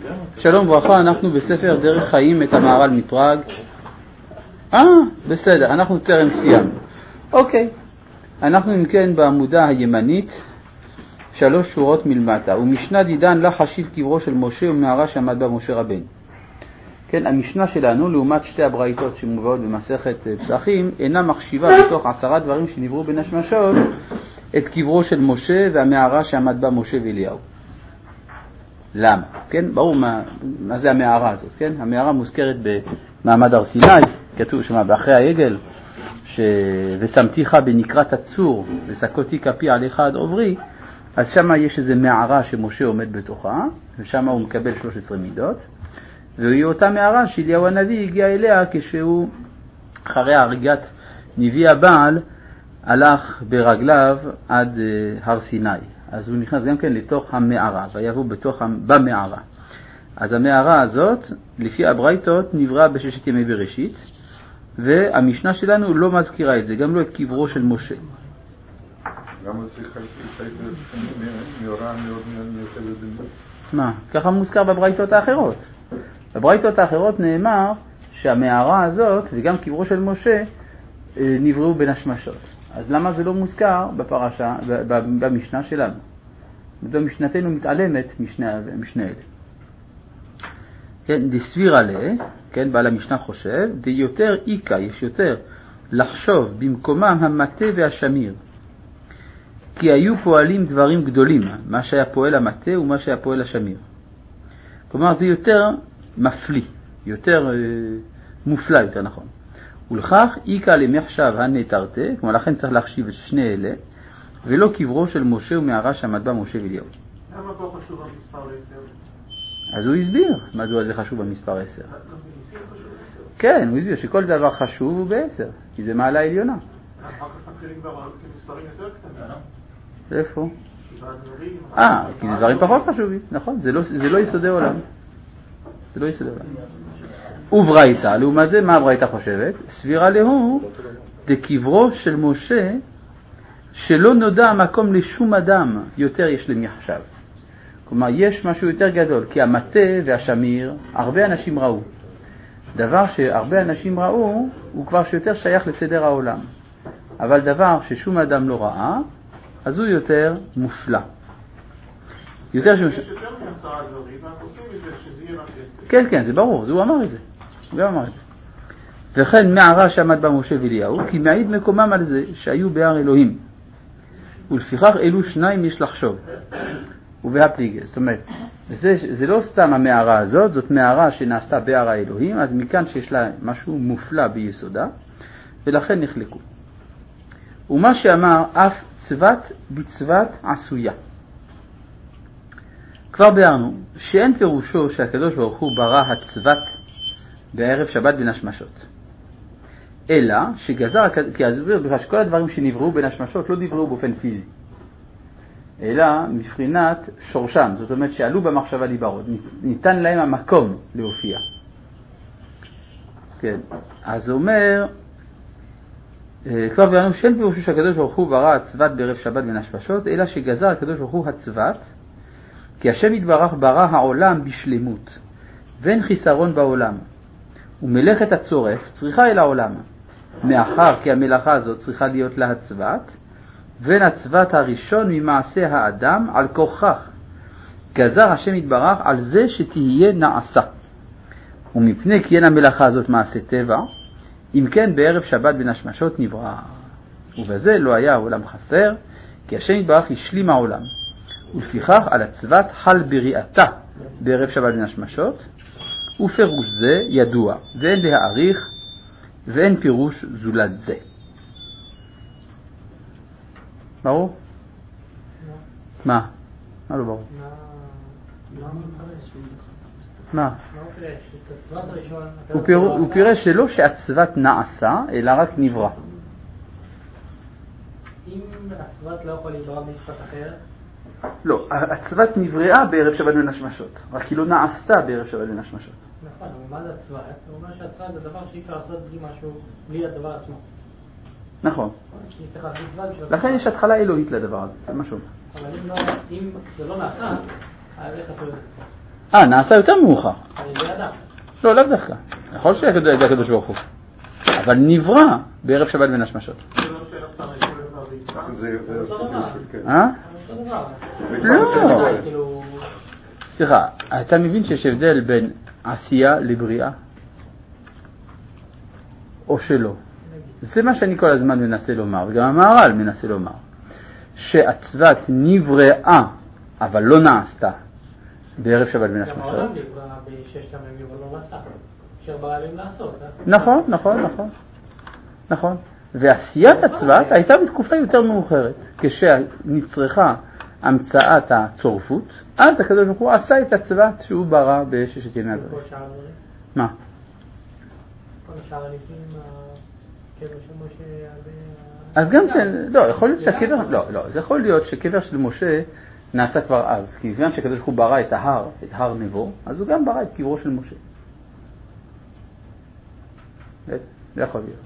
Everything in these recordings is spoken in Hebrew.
שלום וברכה, אנחנו בספר דרך חיים את המהר"ל מפראג. בסדר, אנחנו טרם סיימנו. אוקיי, אנחנו אם כן בעמודה הימנית, 3 שורות מלמטה. ומשנה דידן לה חשיב קברו של משה ומערה שעמד בה משה רבנו. כן, המשנה שלנו, לעומת שתי הברייתות שמובאות במסכת פסחים, אינה מחשיבה בתוך 10 דברים שנבראו בין השמשות את קברו של משה והמערה שעמד בה משה ואליהו. למה? כן, ברור מה זה המערה הזאת, כן? המערה מוזכרת במעמד הר סיני, כתוב שמה, באחרי העגל, ושמתיך בנקרת הצור, וסקותי כפי עליך עד עוברי, אז שמה יש איזו מערה שמשה עומד בתוכה, ושמה הוא מקבל 13 מידות, והיא אותה מערה שאליהו הנביא הגיע אליה כשהוא, אחרי הריגת נביא הבעל, הלך ברגליו עד הר סיני. אז הוא נכנס גם כן לתוך המערה, ויבוא במערה. אז המערה הזאת, לפי הברייתות, נברא ב6 ימי בראשית, והמשנה שלנו לא מזכירה את זה, גם לא את קברו של משה. למה זה חייב מאורה מאוד מיוחדת? מה? ככה מוזכר בברייתות האחרות. בברייתות האחרות נאמר שהמערה הזאת וגם קברו של משה נבראו בין השמשות. אז למה זה לא מוזכר בפרשה, במשנה שלנו? משנתנו מתעלמת משני אלה. כן, דסביר עליה, כן, בעל המשנה חושב, ויותר איקה, יש יותר לחשוב במקומם המטה והשמיר. כי היו פועלים דברים גדולים, מה שהיה פועל המטה ומה שהיה פועל השמיר. כלומר, זה יותר מפליא, יותר מופלא, יותר נכון. ולכך איקה למחשב הנתרתה, כלומר לכן צריך להחשיב את שני אלה, ולא קברו של משה ומערה שעמד בה משה ואליהו. למה פה חשוב המספר 10? אז הוא הסביר מדוע זה חשוב במספר 10. כן, הוא הסביר שכל דבר חשוב הוא ב10, כי זה מעלה עליונה. אחר כך מתחילים כבר כמספרים יותר קטנים. איפה? כי זה דברים פחות חשובים, נכון, זה לא יסודי עולם. זה לא יסודי עולם. וברייתא, לעומת זה, מה הברייתא חושבת? סבירה להוא, דקברו של משה, שלא נודע המקום לשום אדם, יותר יש למחשב. כלומר, יש משהו יותר גדול, כי המטה והשמיר, הרבה אנשים ראו. דבר שהרבה אנשים ראו, הוא כבר שיותר שייך לסדר העולם. אבל דבר ששום אדם לא ראה, אז הוא יותר מופלא. יש יותר מ10 דברים, ואנחנו עושים מזה שזה יהיה רק 10. כן, זה ברור, הוא אמר את זה. הוא גם אמר את זה. וכן מערה שעמד בה משה ואליהו, כי מעיד מקומם על זה שהיו בהר אלוהים. ולפיכך אלו שניים יש לחשוב. ובהפליגה, זאת אומרת, זה לא סתם המערה הזאת, זאת מערה שנעשתה בהר האלוהים, אז מכאן שיש לה משהו מופלא ביסודה, ולכן נחלקו. ומה שאמר אף צוות בצוות עשויה. כבר ביארנו שאין פירושו שהקדוש ברוך הוא ברא הצוות בערב שבת בין השמשות. אלא שגזר, כי הסביר בכלל שכל הדברים שנבראו בין השמשות לא נבראו באופן פיזי. אלא מבחינת שורשם, זאת אומרת שעלו במחשבה להיבראות, ניתן להם המקום להופיע. כן, אז הוא אומר, כבר ביארנו שאין פירושו שהקדוש ברוך הוא ברא הצוות בערב שבת בין השמשות, אלא שגזר הקדוש ברוך הוא הצוות, כי השם יתברך ברא העולם בשלמות, ואין חיסרון בעולם. ומלאכת הצורף צריכה אל העולם, מאחר כי המלאכה הזאת צריכה להיות לה הצוות, ואין הצוות הראשון ממעשה האדם על כוכך. גזר השם יתברך על זה שתהיה נעשה. ומפני כי אין המלאכה הזאת מעשה טבע, אם כן בערב שבת בין השמשות נברא. ובזה לא היה העולם חסר, כי השם יתברך השלים העולם. ולפיכך על הצוות חל בריאתה בערב שבת בין השמשות, ופירוש זה ידוע, ואין להעריך, ואין פירוש זולת זה. ברור? מה? מה לא ברור? מה? הוא פירש שלא שהצוות נעשה, אלא רק נברא. אם הצוות לא יכול לברוא במשפט אחרת? לא, הצוות נבראה בערב שבת בין השמשות, רק היא לא נעשתה בערב שבת בין השמשות. נכון, אבל מה זה הצוות? הוא אומר שהצוות זה דבר שאי אפשר לעשות בלי משהו, בלי הדבר עצמו. נכון. לכן יש התחלה אלוהית לדבר הזה, זה משהו. אבל אם זה לא נעשה, איך עשו את זה? נעשה יותר מאוחר. על ידי אדם. לא, לאו דווקא. יכול שיהיה זה הקדוש ברוך הוא. אבל נברא בערב שבת בין השמשות. זה אותו דבר. אותו דבר. לא. סליחה, אתה מבין שיש הבדל בין עשייה לבריאה? או שלא? זה מה שאני כל הזמן מנסה לומר, וגם המהר"ל מנסה לומר. שהצוות נבראה, אבל לא נעשתה בערב שבת בין השמשות. גם העולם נברא בששת ימים אבל לא נעשה. אשר ברא להם לעשות. נכון. ועשיית הצוות הייתה בתקופה יותר מאוחרת, כשנצרכה המצאת הצורפות, אז הקדוש ברוך הוא עשה את הצוות שהוא ברא בששת ימי הבריאה. מה? כל השאר הניסים, הקבר של משה... אז גם כן, לא, יכול להיות שהקבר, לא, זה יכול להיות שקבר של משה נעשה כבר אז, כי כיוון שהקדוש ברוך הוא ברא את הר נבו, אז הוא גם ברא את קברו של משה. זה יכול להיות.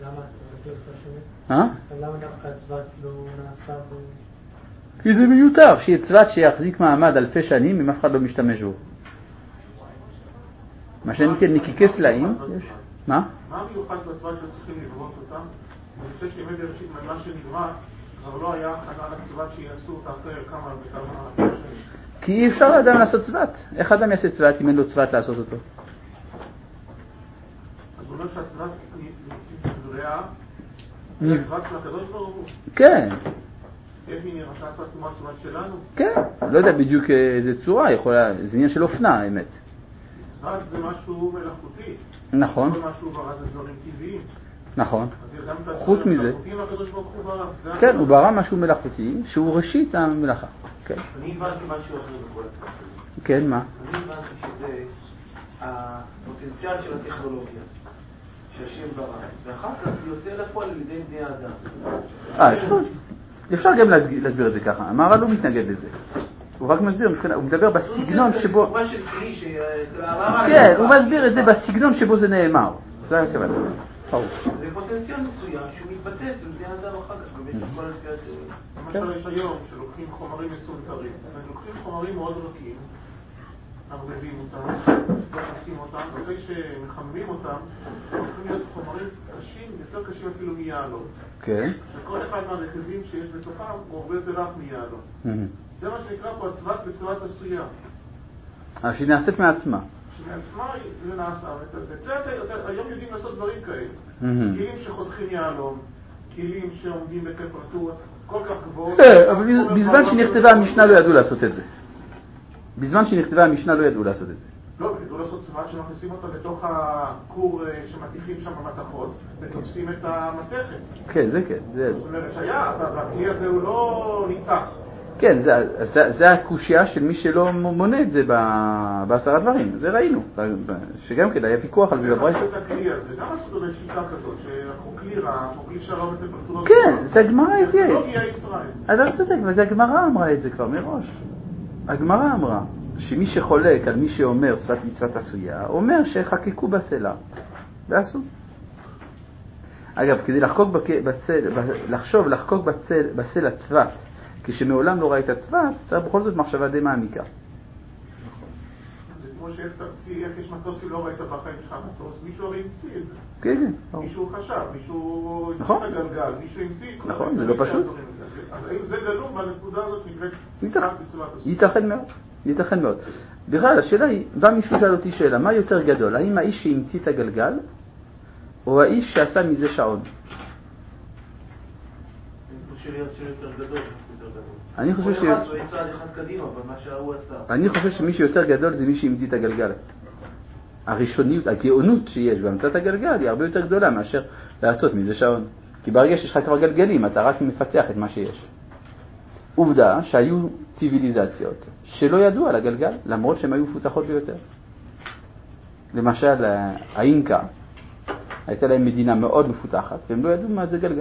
למה דווקא הצוות לא נעשה בו? כי זה מיותר, שיהיה צוות שיחזיק מעמד אלפי שנים אם אף אחד לא משתמש בו. מה שנקרא נקיקי סלעים, יש. מה? מה מיוחד בצוות שצריכים לברות אותם? אני חושב שימי בראשית מה שנברא, אבל לא היה הכנה לצוות שיעשו אותה אחרי כמה שנים. כי אי אפשר לאדם לעשות צוות. איך אדם יעשה צוות אם אין לו צוות לעשות אותו? אז הוא אומר שהצוות נבראה, זה הצוות של הקדוש ברוך הוא? כן. איך היא נראתה הצוות כמו הצוות שלנו? כן. לא יודע בדיוק איזה צורה יכולה, זה עניין של אופנה, האמת. צוות זה משהו מלאכותי. נכון. לא משהו ברא זה דברים טבעיים. נכון. אז גם את חוץ מזה. הקדוש ברוך הוא ברא. כן, הוא ברא משהו מלאכותי, שהוא ראשית המלאכה. כן. אני הבנתי משהו אחר בכל הצוות. כן, מה? אני הבנתי שזה הפוטנציאל של הטכנולוגיה, שהשם ברא, ואחר כך זה יוצא לפועל על ידי בני האדם. אפשר גם להסביר את זה ככה. המהר"ל לא מתנגד לזה. הוא רק מסביר, הוא מדבר בסגנון שבו... כן, הוא מסביר את זה בסגנון שבו זה נאמר. זה הכוונה. זה פוטנציאל מסוים שהוא מתבטא אצל בני האדם אחר כך במשך כל התיאוריה. למשל יש היום שלוקחים חומרים מסונתרים, לוקחים חומרים מאוד רכים, מערבבים אותם, מכסים אותם, ואחרי שמחממים אותם, הולכים להיות חומרים קשים, יותר קשים אפילו מיהלום. כן. שכל אחד מהרכיבים שיש בתוכם הוא הרבה יותר רך מיהלום. זה מה שנקרא פה הצוות בצורת עשויה. שהיא נעשית מעצמה. שמעצמה זה נעשה. היום יודעים לעשות דברים כאלה. כלים שחותכים יהלום, כלים שעומדים בטמפרטורות כל כך גבוהות. אבל בזמן שנכתבה המשנה לא ידעו לעשות את זה. בזמן שנכתבה המשנה לא ידעו לעשות את זה. לא, ידעו לעשות צוות שמכניסים אותה בתוך הכור שמתיחים שם במתכות ותוצאים את המתכת. כן, זה כן. זאת אומרת שהיה, והכלי הזה הוא לא ניתח. כן, זה הקושיה של מי שלא מונה את זה בעשרה דברים. זה ראינו, שגם כן היה פיקוח על זה בברייתא. את הכלי הזה, גם עשו לו שיטה כזאת, שהלכו כלי רע, או כלי שלום בטמפרטורות. כן, זה הגמרא הביאה. לא הגיע ישראל. אתה צודק, וזה הגמרא אמרה את זה כבר מראש. הגמרא אמרה שמי שחולק על מי שאומר צוות מצוות עשויה, אומר שחקקו בסלע, ועשו. אגב, כדי לחשוב לחקוק בסלע צוות, כשמעולם לא ראית צוות, צריך בכל זאת מחשבה די מעמיקה. זה כמו שאיך תרצי, איך יש מטוסים לא ראית בחיים שלך מטוס, מישהו הרי המציא את זה. כן. מישהו חשב, מישהו המציא את הגלגל, מישהו המציא... נכון, זה לא פשוט. אז האם זה גלום בנקודה הזאת נקראת בצורת עשויה? ייתכן מאוד. בכלל, השאלה היא, בא מישהו שאל אותי שאלה, מה יותר גדול? האם האיש שהמציא את הגלגל, או האיש שעשה מזה שעון? אני חושב שמי שיותר גדול זה מי שהמציא את הגלגל. הראשוניות, הגאונות שיש בהמצאת הגלגל היא הרבה יותר גדולה מאשר לעשות מזה שעון. כי ברגע שיש לך כבר גלגלים, אתה רק מפתח את מה שיש. עובדה שהיו ציוויליזציות שלא ידעו על הגלגל, למרות שהן היו מפותחות ביותר. למשל, האינקה, הייתה להם מדינה מאוד מפותחת, והם לא ידעו מה זה גלגל.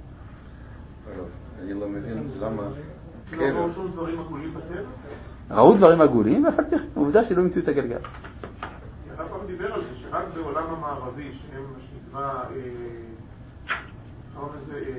אני לא מבין למה... לא ראו שום דברים עגולים בטבע? ראו דברים עגולים, ואף על פי עובדה שלא המציאו את הגלגל. הרב פעם דיבר על זה, שרק בעולם המערבי, שהם שנקרא...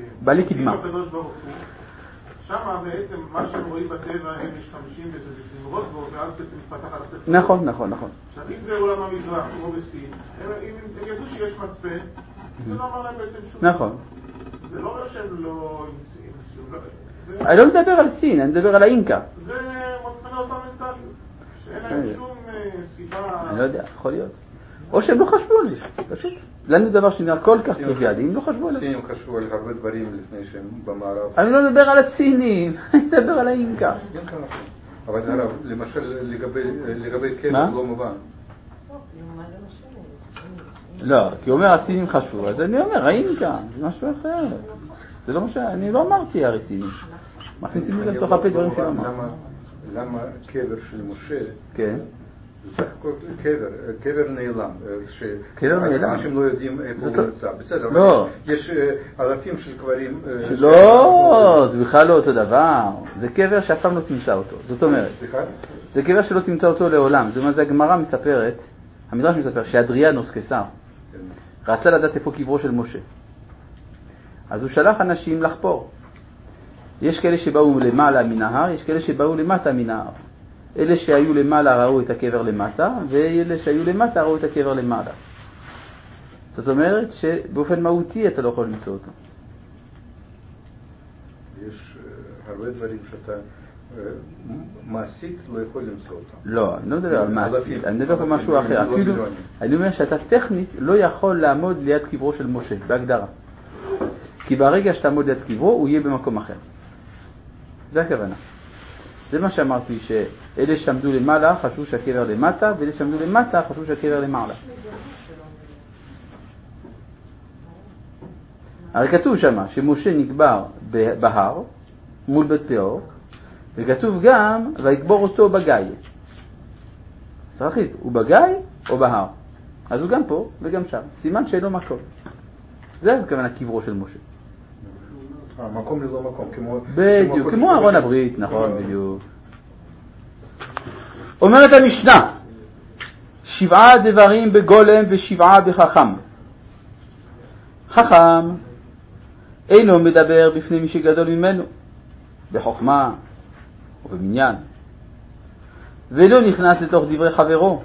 בעלי קדמה. שם בעצם מה שהם רואים בטבע הם משתמשים בזה, לעבוד בו, ואז בעצם מתפתח על הטכנולוגיה. נכון, נכון, נכון. עכשיו, אם זה עולם המזרח, כמו בסין, הם ידעו שיש מצפן, זה לא אמר להם בעצם שום... נכון. זה לא אומר שהם לא... אני לא מדבר על סין, אני מדבר על האינקה. זה מבחינה אותה מנטליות, שאין להם שום סיבה... אני לא יודע, יכול להיות. או שהם לא חשבו על זה, פשוט. לנו דבר שנראה כל כך טריוויאלי, הם לא חשבו על זה. הסינים חשבו על הרבה דברים לפני שהם במערב. אני לא מדבר על הסינים, אני מדבר על האינקה. אבל הרב, למשל לגבי קבר לא מובן. לא, כי הוא אומר הסינים חשבו, אז אני אומר האינקה, זה משהו אחר. זה לא משהו, אני לא אמרתי הרי סינים. מכניסים לי לתוך הפה דברים שלא אמרתי. למה קבר של משה? כן. זה קבר נעלם. קבר נעלם? אנשים לא יודעים איפה הוא נמצא. בסדר, לא. יש אלפים של קברים. לא, זה בכלל לא אותו דבר. זה קבר שאף פעם לא תמצא אותו. זאת אומרת, זה קבר שלא תמצא אותו לעולם. זאת אומרת, הגמרא מספרת, המדרש מספר, שאדריאנוס קיסר רצה לדעת איפה קברו של משה. אז הוא שלח אנשים לחפור. יש כאלה שבאו למעלה מן ההר, יש כאלה שבאו למטה מן ההר. אלה שהיו למעלה ראו את הקבר למטה, ואלה שהיו למטה ראו את הקבר למעלה. זאת אומרת שבאופן מהותי אתה לא יכול למצוא אותו. יש הרבה דברים שאתה מעשית לא יכול למצוא אותם. לא, אני לא מדבר על מעשית, אני מדבר על משהו אחר. אפילו, אני אומר שאתה טכנית לא יכול לעמוד ליד קברו של משה, בהגדרה. כי ברגע שאתה עמוד ליד קברו, הוא יהיה במקום אחר. זה הכוונה. זה מה שאמרתי, שאלה שעמדו למעלה חשבו שהקבר למטה, ואלה שעמדו למטה חשבו שהקבר למעלה. הרי כתוב שמה שמשה נקבר בהר, מול בית פאור, וכתוב גם, ויקבור אותו בגיא. צריך הוא בגיא או בהר? אז הוא גם פה וגם שם. סימן שאין לו מקום. זה הכוונה קברו של משה. מקום ללא מקום, בדיוק, כמו ארון הברית, נכון, בדיוק. אומרת המשנה, 7 דברים בגולם ו7 בחכם. חכם אינו מדבר בפני מי שגדול ממנו, בחוכמה ובמניין, ולא נכנס לתוך דברי חברו,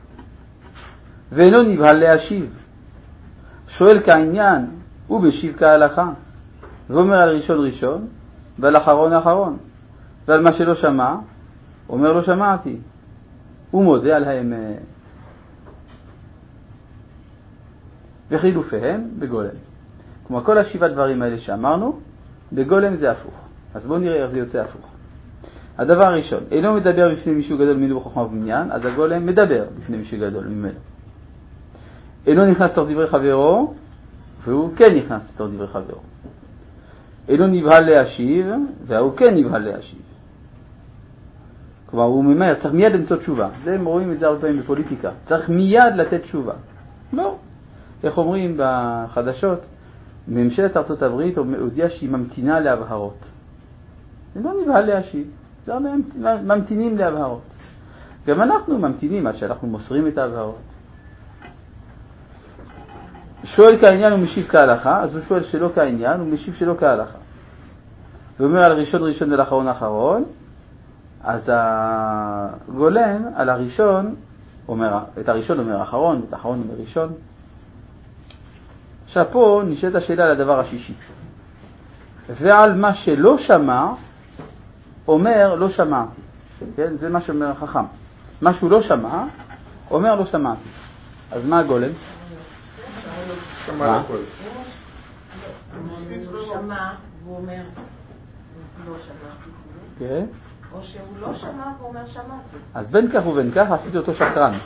ואינו נבהל להשיב, שואל כעניין ובשיב כהלכה, ואומר על ראשון ראשון ועל אחרון אחרון, ועל מה שלא שמע אומר לא שמעתי, הוא מודה על האמת. וחילופיהם בגולם. כמו כל 7 דברים האלה שאמרנו, בגולם זה הפוך. אז בואו נראה איך זה יוצא הפוך. הדבר הראשון, אינו מדבר בפני מישהו גדול ממנו בחוכמה ובמניין, אז הגולם מדבר בפני מישהו גדול ממנו. אינו נכנס לתוך דברי חברו, והוא כן נכנס לתוך דברי חברו. אינו נבהל להשיב, והוא כן נבהל להשיב. כלומר, הוא ממהר, צריך מיד למצוא תשובה. זה הם רואים את זה הרבה פעמים בפוליטיקה. צריך מיד לתת תשובה. לא. איך אומרים בחדשות, ממשלת ארצות הברית הודיעה שהיא ממתינה להבהרות. זה לא נבהל להשיב. זה ממתינים להבהרות. גם אנחנו ממתינים עד שאנחנו מוסרים את ההבהרות. שואל כעניין ומשיב כהלכה, אז הוא שואל שלא כעניין ומשיב שלא כהלכה. ואומר על ראשון ראשון ועל אחרון אחרון, אז הגולם על הראשון אומר, את הראשון אומר אחרון, את האחרון אומר ראשון. עכשיו פה נשאלת השאלה על הדבר השישי. ועל מה שלא שמע, אומר לא שמעתי. כן? זה מה שאומר החכם. מה שהוא לא שמע, אומר לא שמעתי. אז מה הגולם? שמע הכל. הוא שמע, והוא אומר לא שמעתי. כן. או שהוא לא שמע והוא אומר שמעתי. אז בין כך ובין כך עשיתי אותו שקרן.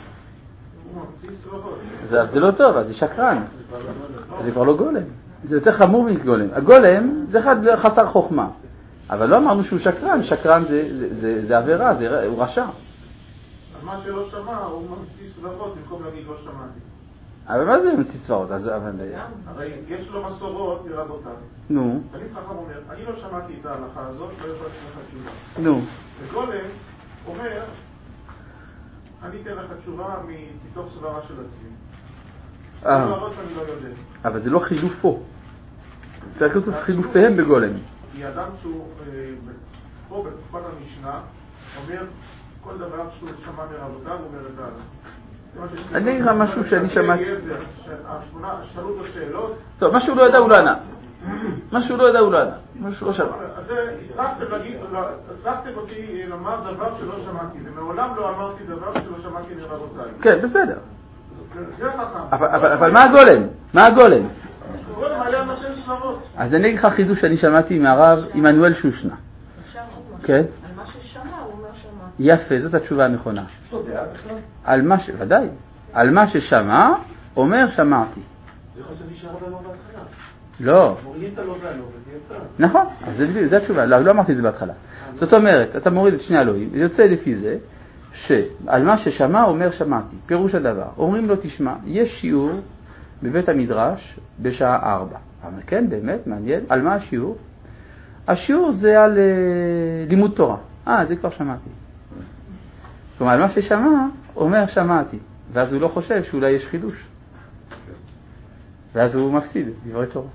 זה לא טוב, אז זה שקרן. זה כבר לא גולם. זה יותר חמור מגולם. הגולם זה אחד חסר חוכמה. אבל לא אמרנו שהוא שקרן. שקרן זה עבירה, הוא רשע. אז מה שלא שמע הוא ממציא סברות במקום להגיד לא שמעתי. אבל מה זה ממציא סברות? הרי יש לו מסורות לרבותיו. נו. תמיד חכם אומר, אני לא שמעתי את ההלכה הזאת, לא יכול לתת לך תשובה. נו. וגולם אומר, אני אתן לך תשובה מתוך סברה של עצמי. אני לא אמרת, אני לא יודע. אבל זה לא חילוף פה. צריך להיות חילופיהם בגולם. כי אדם שהוא פה בתקופת המשנה אומר, כל דבר שהוא שמע מרבותיו הוא אומר את אני אגיד לך משהו שאני שמעתי. שאלו אותו שאלות. טוב, מה שהוא לא ידע הוא לא ענה. מה שהוא לא ידע הוא לא ענה. מה שהוא לא שמע. אז הצלחתם אותי לומר דבר שלא שמעתי, ומעולם לא אמרתי דבר שלא שמעתי מרבותיי. כן, בסדר. זה חכם. אבל מה הגולם? מה הגולם? הגולם היה נותן סברות. אז אני אגיד לך חידוש שאני שמעתי מהרב עמנואל שושנה. כן? על מה ששמע הוא אומר שמע. יפה, זאת התשובה הנכונה. על מה ודאי. על מה ששמע אומר שמעתי. זה יכול להיות שהרב אמר בהתחלה. לא. מורידים את הלא והלא, וזה יצא. נכון, אז זה התשובה. לא אמרתי את זה בהתחלה. זאת אומרת, אתה מוריד את שני אלוהים, זה יוצא לפי זה שעל מה ששמע אומר שמעתי. פירוש הדבר. אומרים לו תשמע, יש שיעור בבית המדרש בשעה 4. אבל כן, באמת, מעניין. על מה השיעור? השיעור זה על לימוד תורה. זה כבר שמעתי. כלומר, על מה ששמע אומר שמעתי. ואז הוא לא חושב שאולי יש חידוש. ואז הוא מפסיד דברי תורה.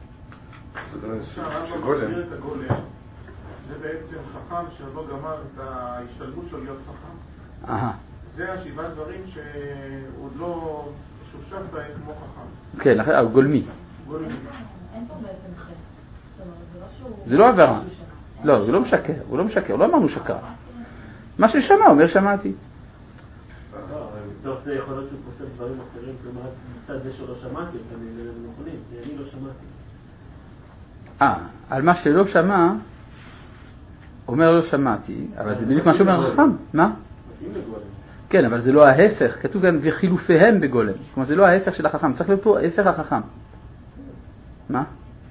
שגולם זה בעצם חכם שלא גמר את ההשתלמות שלו להיות חכם. זה השבעה דברים שעוד לא שושף בהם כמו חכם. כן, לכן הוא גולמי. אין פה בעצם חטא. זה לא עבירה. לא, זה לא משקר. הוא לא משקר. לא אמרנו שקר. מה ששמע אומר שמעתי. בתוך זה יכול להיות שהוא פוסק דברים אחרים, כלומר, מצד זה שלא שמעתי, הם נכונים, אני לא שמעתי. על מה שלא שמע, אומר לא שמעתי, אבל זה בדיוק מה שאומר חכם. מה? כן, אבל זה לא ההפך, כתוב גם וחילופיהם בגולם. כלומר, זה לא ההפך של החכם, צריך להיות פה ההפך החכם. מה?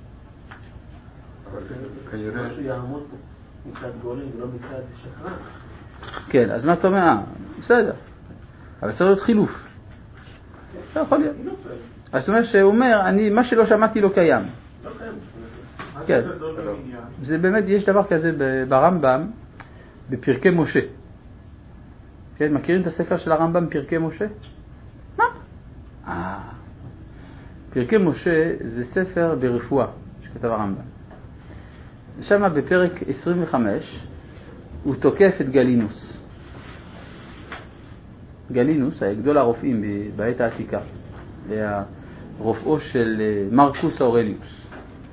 כנראה שהוא יעמוד מצד גולם ולא מצד שקרן. כן, אז מה אתה אומר? בסדר. אבל צריך להיות חילוף. לא יכול להיות. אז זאת אומרת שהוא אומר, מה שלא שמעתי לא קיים. כן. זה באמת, יש דבר כזה ברמב"ם, בפרקי משה. כן, מכירים את הספר של הרמב"ם, פרקי משה? מה? פרקי משה זה ספר ברפואה, שכתב הרמב"ם. שם בפרק 25, הוא תוקף את גלינוס. גלינוס היה גדול הרופאים בעת העתיקה, היה רופאו של מרקוס אורליוס,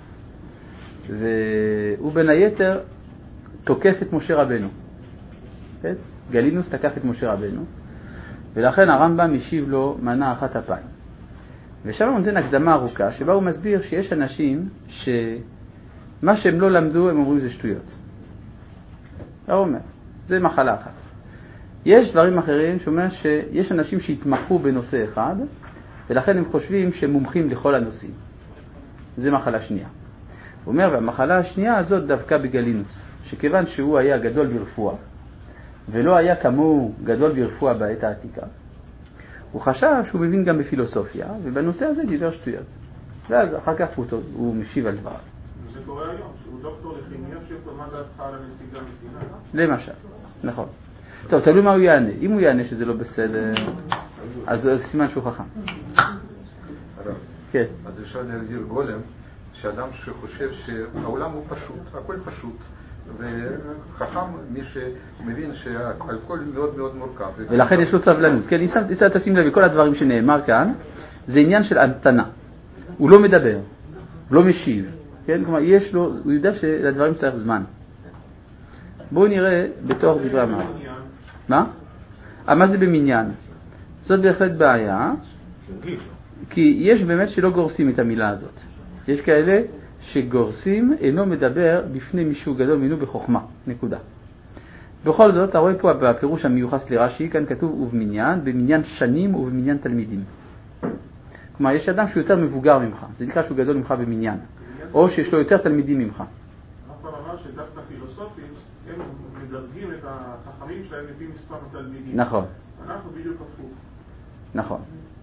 והוא בין היתר תוקף את משה רבנו. כן? גלינוס תקף את משה רבנו, ולכן הרמב"ם השיב לו מנה אחת אפיים. ושם הוא נותן הקדמה ארוכה שבה הוא מסביר שיש אנשים שמה שהם לא למדו הם אומרים זה שטויות. הוא אומר, זה מחלה אחת. יש דברים אחרים שאומר שיש אנשים שהתמחו בנושא אחד ולכן הם חושבים שהם מומחים לכל הנושאים. זה מחלה שנייה. הוא אומר, והמחלה השנייה הזאת דווקא בגלינוס, שכיוון שהוא היה גדול ברפואה ולא היה כמוהו גדול ברפואה בעת העתיקה, הוא חשב שהוא מבין גם בפילוסופיה, ובנושא הזה דיבר שטויות. ואז אחר כך הוא משיב על דבריו. זה קורה היום, שהוא דוקטור לכימיה שמה דעתך על הנסיגה מסיני? למשל, נכון. טוב, תלוי מה הוא יענה. אם הוא יענה שזה לא בסדר, אז זה סימן שהוא חכם. כן. אז אפשר להגדיר גולם, שאדם שחושב שהעולם הוא פשוט, הכל פשוט, וחכם מי שמבין שהכל מאוד מאוד מורכב. ולכן יש לו סבלנות. כן, תשים לב, כל הדברים שנאמר כאן, זה עניין של המתנה. הוא לא מדבר, הוא לא משיב. כן, כלומר, הוא יודע שלדברים צריך זמן. בואו נראה בתוך דברי המהר"ל. מה? מה זה במניין? זאת בהחלט בעיה, כי יש באמת שלא גורסים את המילה הזאת. יש כאלה שגורסים אינו מדבר בפני מישהו גדול ממנו בחוכמה, נקודה. בכל זאת, אתה רואה פה בפירוש המיוחס לרש"י, כאן כתוב ובמניין, במניין שנים ובמניין תלמידים. כלומר, יש אדם שהוא יותר מבוגר ממך, זה נקרא שהוא גדול ממך במניין, או שיש לו יותר תלמידים ממך. אנחנו אמר שדווקא פילוסופים, הם מדרגים את החכמים שלהם לפי מספר התלמידים. נכון. אנחנו בדיוק הפוך. נכון.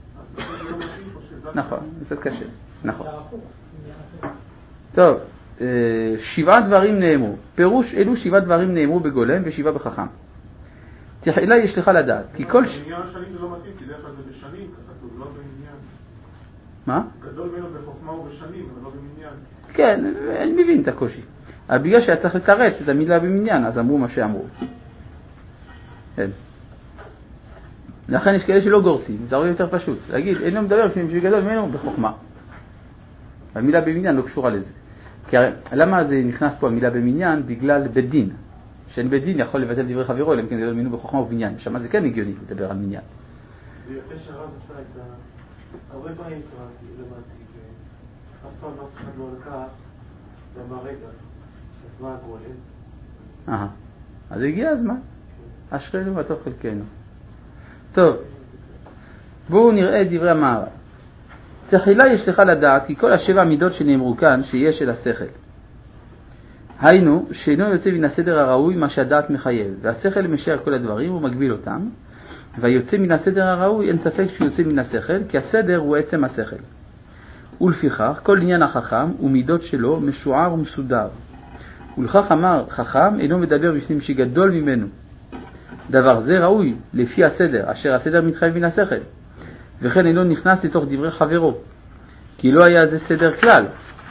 נכון, זה קשה. נכון. טוב, 7 דברים נאמרו. פירוש אלו 7 דברים נאמרו בגולם ו7 בחכם. תחילה יש לך לדעת, כי כל... במניין שנים זה לא מתאים, כי דרך כלל זה בשנים, כתוב, לא במניין. מה? גדול ממנו בחוכמה ובשנים, אבל לא במניין. כן, אני מבין את הקושי. אבל בגלל שהיה צריך לתרץ את המילה במניין, אז אמרו מה שאמרו. כן. לכן יש כאלה שלא גורסים, זה הרבה יותר פשוט. להגיד, אינו מדבר בשביל גדול ממנו בחוכמה. המילה במניין לא קשורה לזה. כי למה זה נכנס פה המילה במניין? בגלל בית דין. שאין בית דין יכול לבטל דברי חברו, אלא אם כן גדול ממנו בחוכמה ובניין. שמה זה כן הגיוני לדבר על מניין. ויפה שהרב עשה את הרבה פעמים קראתי, למדתי, ואף פעם אף אחד לא לקח, ואמר רגע, אז מה הגולם? אז הגיע הזמן. אשרינו וטוב חלקנו. טוב, בואו נראה את דברי המהר"ל. תחילה יש לך לדעת כי כל 7 מידות שנאמרו כאן שיש של השכל. היינו, שאינו יוצא מן הסדר הראוי מה שהדעת מחייב, והשכל משאר כל הדברים ומגביל אותם, והיוצא מן הסדר הראוי אין ספק שהוא יוצא מן השכל, כי הסדר הוא עצם השכל. ולפיכך, כל עניין החכם ומידות שלו משוער ומסודר. ולכך אמר חכם אינו מדבר בשביל שגדול ממנו. דבר זה ראוי לפי הסדר, אשר הסדר מתחייב מן השכל, וכן אינו נכנס לתוך דברי חברו, כי לא היה זה סדר כלל,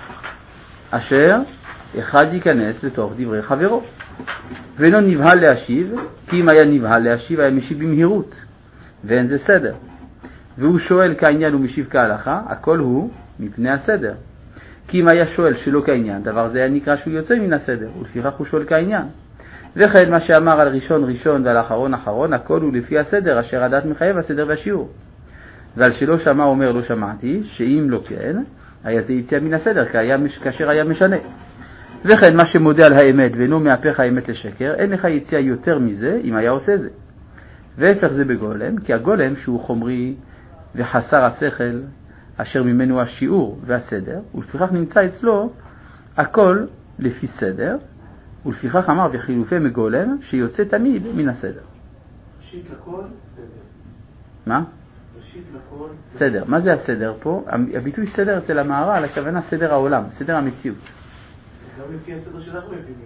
אשר אחד ייכנס לתוך דברי חברו. ואינו נבהל להשיב, כי אם היה נבהל להשיב היה משיב במהירות, ואין זה סדר. והוא שואל כעניין ומשיב כהלכה, הכל הוא מפני הסדר. כי אם היה שואל שלא כעניין, דבר זה היה נקרא שהוא יוצא מן הסדר, ולפיכך הוא שואל כעניין. וכן מה שאמר על ראשון ראשון ועל אחרון אחרון, הכל הוא לפי הסדר, אשר הדעת מחייב הסדר והשיעור. ועל שלא שמע אומר לא שמעתי, שאם לא כן, היה זה יציאה מן הסדר, כאשר היה משנה. וכן מה שמודה על האמת ואינו מהפך האמת לשקר, אין לך יציאה יותר מזה אם היה עושה זה. והפך זה בגולם, כי הגולם שהוא חומרי וחסר השכל, אשר ממנו השיעור והסדר, ולפיכך נמצא אצלו הכל לפי סדר, ולפיכך אמר וחילופי מגולם שיוצא תמיד מן הסדר. ראשית לכל סדר. מה? ראשית לכל סדר. מה זה הסדר פה? הביטוי סדר אצל המהר"ל, הכוונה סדר העולם, סדר המציאות. גם לפי הסדר שאנחנו מבינים.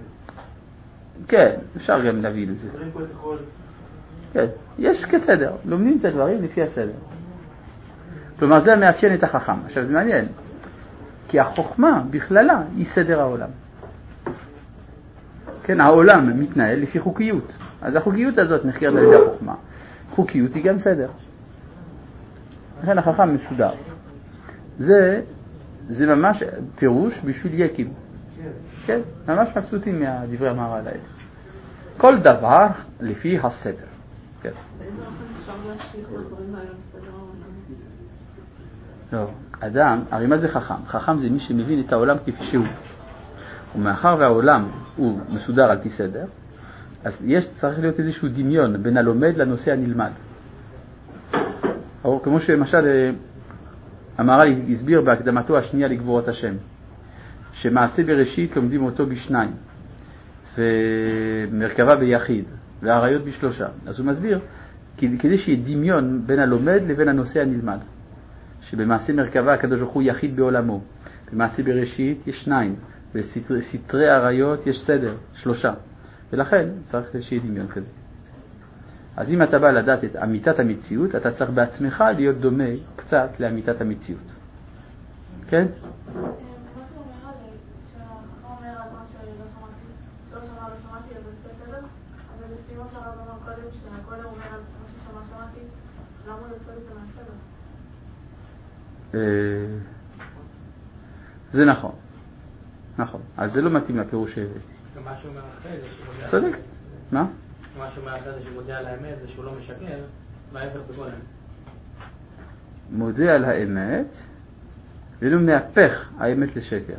כן, אפשר גם להבין את זה. סדרים פה את הכל. כן, יש כסדר, לומדים את הדברים לפי הסדר. כלומר זה מאפיין את החכם. עכשיו זה מעניין, כי החוכמה בכללה היא סדר העולם. כן, העולם מתנהל לפי חוקיות. אז החוקיות הזאת נחקרת על ידי החוכמה. חוקיות היא גם סדר. לכן החכם מסודר. זה ממש פירוש בשביל יקים. כן, ממש מבסוטים מהדברי המהר"ל האלה. כל דבר לפי הסדר. כן. באיזה אופן אפשר להשליך לדברים האלה בסדר העולם? לא, אדם, הרי מה זה חכם? חכם זה מי שמבין את העולם כפי שהוא. ומאחר והעולם הוא מסודר על פי סדר, אז צריך להיות איזשהו דמיון בין הלומד לנושא הנלמד. כמו שמשל המהר"ל הסביר בהקדמתו השנייה לגבורת השם, שמעשה בראשית לומדים אותו בשניים, ומרכבה ביחיד, והעריות בשלושה. אז הוא מסביר, כדי שיהיה דמיון בין הלומד לבין הנושא הנלמד, שבמעשה מרכבה הקדוש ברוך הוא יחיד בעולמו, במעשה בראשית יש שניים, בסתרי העריות יש סדר, שלושה, ולכן צריך שיהיה דמיון כזה. אז אם אתה בא לדעת את אמיתת המציאות, אתה צריך בעצמך להיות דומה קצת לאמיתת המציאות. כן? זה נכון. נכון. אז זה לא מתאים לפירוש שהבאתי. מה שאומר אחרי זה שמודע... צודק. מה? מה שאומר אחרי זה שמודע על האמת זה שהוא לא משקר, וההפך בגולם. מודה על האמת, ולא מהפך האמת לשקר.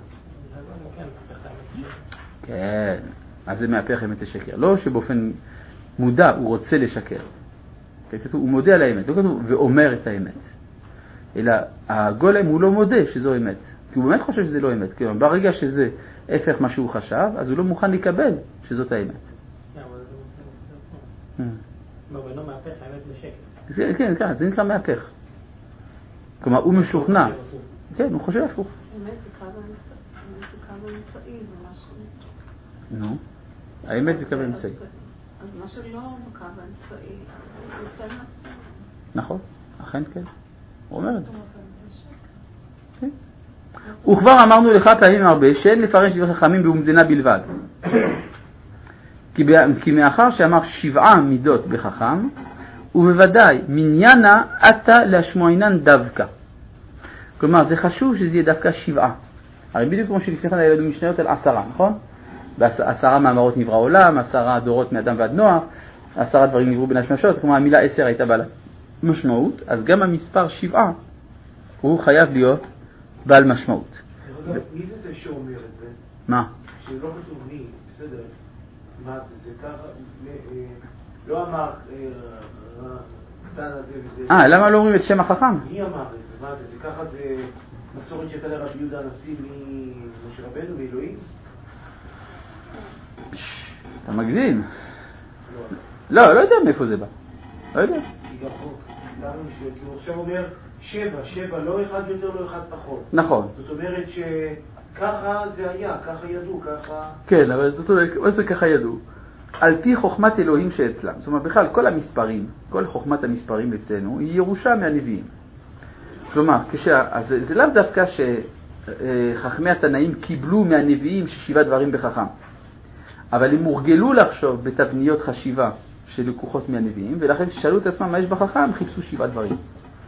כן. אז זה מהפך האמת לשקר. לא שבאופן מודע הוא רוצה לשקר. כתוב, הוא מודה על האמת. לא כתוב ואומר את האמת. אלא הגולם הוא לא מודה שזו אמת. כי הוא באמת חושב שזה לא אמת. כלומר, ברגע שזה הפך מה שהוא חשב, אז הוא לא מוכן לקבל שזאת האמת. לא, ולא מהפך האמת לשקר. כן, כן, זה נקרא מהפך. כלומר, הוא משוכנע. כן, הוא חושב הפוך. אמת זה קו אמצעי, זה משהו... נו, האמת זה קו אמצעי. אז מה שלא בקו האמצעי, זה יוצא מהסדר. נכון, אכן כן. הוא אומר את זה. וכבר אמרנו לך פעמים הרבה שאין לפרש דברי חכמים באומדנה בלבד. כי מאחר שאמר 7 מידות בחכם, ובוודאי מניינה עתה להשמועינן דווקא. כלומר, זה חשוב שזה יהיה דווקא 7. הרי בדיוק כמו שלפני כן הילדים משניות על 10, נכון? 10 מאמרות נברא עולם, 10 דורות מאדם ועד נוח, 10 דברים נבראו בין השמשות, כלומר המילה 10 הייתה בעל משמעות, אז גם המספר 7 הוא חייב להיות בעל משמעות. מי זה שאומר את זה? מה? שלא כתוב מי, בסדר. מה זה ככה? לא אמר תן הזה וזה. למה לא אומרים את שם החכם? מי אמר את זה? מה זה ככה? זה מסורת שהייתה לרבי יהודה הנשיא ממשה רבנו, מאלוהים? אתה מגזים. לא יודע מאיפה זה בא. לא יודע. כי גם פה, כי הוא עכשיו אומר 7, לא אחד יותר, לא אחד פחות. נכון. זאת אומרת שככה זה היה, ככה ידעו, ככה... כן, אבל זאת אומרת, מה זה ככה ידעו? על פי חוכמת אלוהים שאצלם. זאת אומרת, בכלל, כל המספרים, כל חוכמת המספרים אצלנו, היא ירושה מהנביאים. כלומר, אז זה לאו דווקא שחכמי התנאים קיבלו מהנביאים 7 דברים בחכם. אבל הם הורגלו לחשוב בתבניות חשיבה שלקוחות מהנביאים, ולכן כששאלו את עצמם מה יש בחכם, חיפשו 7 דברים.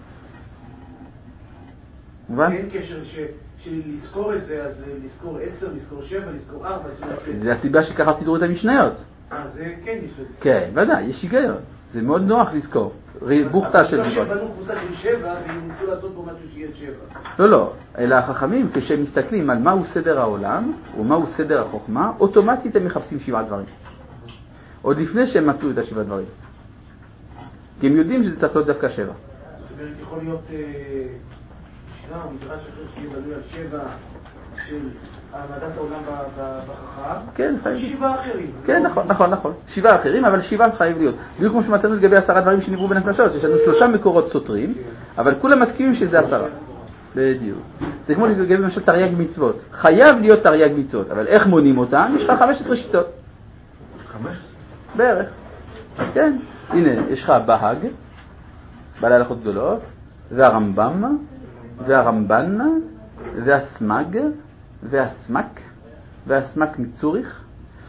מובן? אין קשר שלזכור את זה, אז לזכור 10, לזכור 7, לזכור 4. זה הסיבה שככה סידרו את המשניות. זה כן יש לזה. כן, ודאי, יש היגיון. זה מאוד נוח לזכור. בוכתה של זה. אבל בנו קבוצה של 7, והם ניסו לעשות בו משהו שיהיה 7. לא. אלא החכמים, כשהם מסתכלים על מהו סדר העולם, או מהו סדר החוכמה, אוטומטית הם מחפשים 7 דברים. עוד לפני שהם מצאו את 7 דברים. כי הם יודעים שזה צריך להיות דווקא 7. זאת אומרת, יכול להיות משנה או מדרש אחר שיהיה בנוי על 7 של העמדת העולם בחכם. כן, חייב. 7 אחרים. כן, נכון. 7 אחרים, אבל 7 חייב להיות. בדיוק כמו שמצאנו לגבי 10 דברים שנבראו בין השמשות. יש לנו 3 מקורות סותרים, אבל כולם מסכימים שזה 10. בדיוק. זה כמו לגבי למשל תרי"ג מצוות. חייב להיות תרי"ג מצוות, אבל איך מונים אותם? יש לך 15 שיטות. 15? בערך. כן. הנה, יש לך בהג, בעל הלכות גדולות, והרמב"ם, והרמב"ן, והסמ"ג, והסמ"ק, והסמ"ק מצוריך,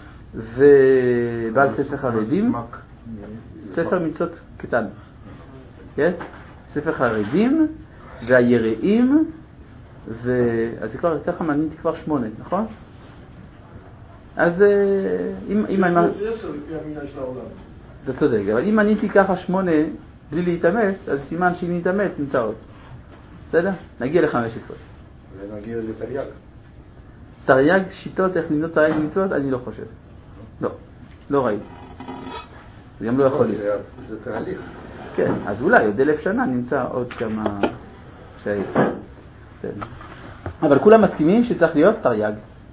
ובעל ספר חרדים, ספר מצוות קטן. כן? ספר חרדים, והיראים, אז זה כבר, ככה מניתי כבר 8, נכון? אז אם אני... אתה צודק, אבל אם מניתי ככה 8 בלי להתאמץ, אז סימן שאם נתאמץ נמצא עוד. בסדר? נגיע ל-15. ונגיע לתרי"ג. תרי"ג שיטות איך למנות תרי"ג מצוות? אני לא חושב. לא ראיתי. זה גם לא יכול להיות. זה תהליך. כן, אז אולי עוד 1000 שנה נמצא עוד כמה שעות. אבל כולם מסכימים שצריך להיות תרי"ג.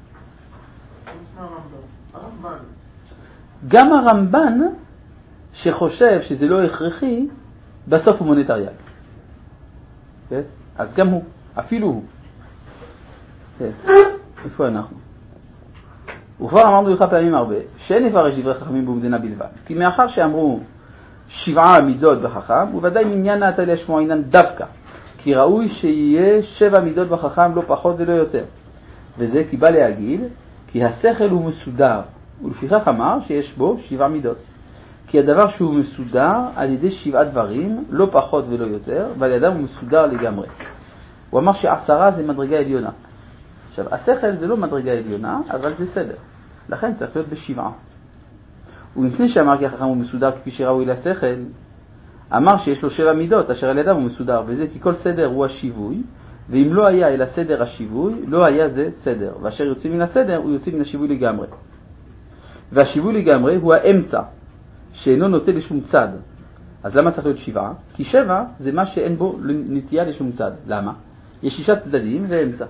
גם הרמב"ן שחושב שזה לא הכרחי, בסוף הוא מונה תרי"ג. כן? אז גם הוא, אפילו הוא. כן. איפה אנחנו? וכבר אמרנו לך פעמים הרבה, שאין נפרש דברי חכמים באומדנה בלבד. כי מאחר שאמרו 7 מידות בחכם, ובוודאי מניין נעתה להשמועינן דווקא. כי ראוי שיהיה 7 מידות בחכם, לא פחות ולא יותר. וזה כי בא להגיד, כי השכל הוא מסודר, ולפיכך אמר שיש בו 7 מידות. כי הדבר שהוא מסודר על ידי 7 דברים, לא פחות ולא יותר, ועל ידם הוא מסודר לגמרי. הוא אמר ש10 זה מדרגה עליונה. עכשיו, השכל זה לא מדרגה עליונה, אבל זה סדר. לכן צריך להיות ב7. ולפני שאמר כי החכם הוא מסודר כפי שראוי לשכל, אמר שיש לו 7 מידות, אשר על ידם הוא מסודר, וזה כי כל סדר הוא השיווי, ואם לא היה אלא סדר השיווי, לא היה זה סדר. ואשר יוצא מן הסדר, הוא יוצא מן השיווי לגמרי. והשיווי לגמרי הוא האמצע, שאינו נוטה לשום צד. אז למה צריך להיות 7? כי 7 זה מה שאין בו נטייה לשום צד. למה? יש 6 צדדים ואמצע.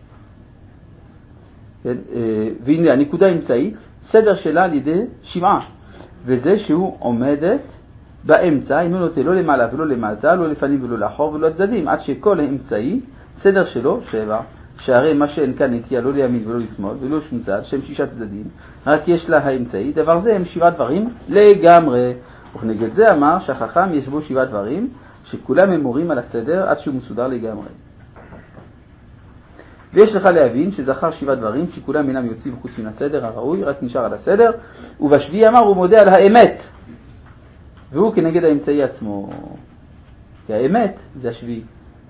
והנה הנקודה האמצעית, סדר שלה על ידי 7. וזה שהוא עומדת באמצע, אינו נוטה לא למעלה ולא למטה, לא לפנים ולא לאחור ולא לצדדים, עד שכל האמצעי, סדר שלו 7. שהרי מה שאין כאן נטייה לא לימין ולא לשמאל ולא שום צד, שהם 6 צדדים, רק יש לה האמצעי, דבר זה הם 7 דברים לגמרי. וכנגד זה אמר שהחכם יש בו 7 דברים, שכולם הם מורים על הסדר עד שהוא מסודר לגמרי. ויש לך להבין שזכר 7 דברים שכולם אינם יוצאים חוץ מן הסדר הראוי, רק נשאר על הסדר, ובשביעי אמר הוא מודה על האמת. והוא כנגד האמצעי עצמו. כי האמת זה השביעי.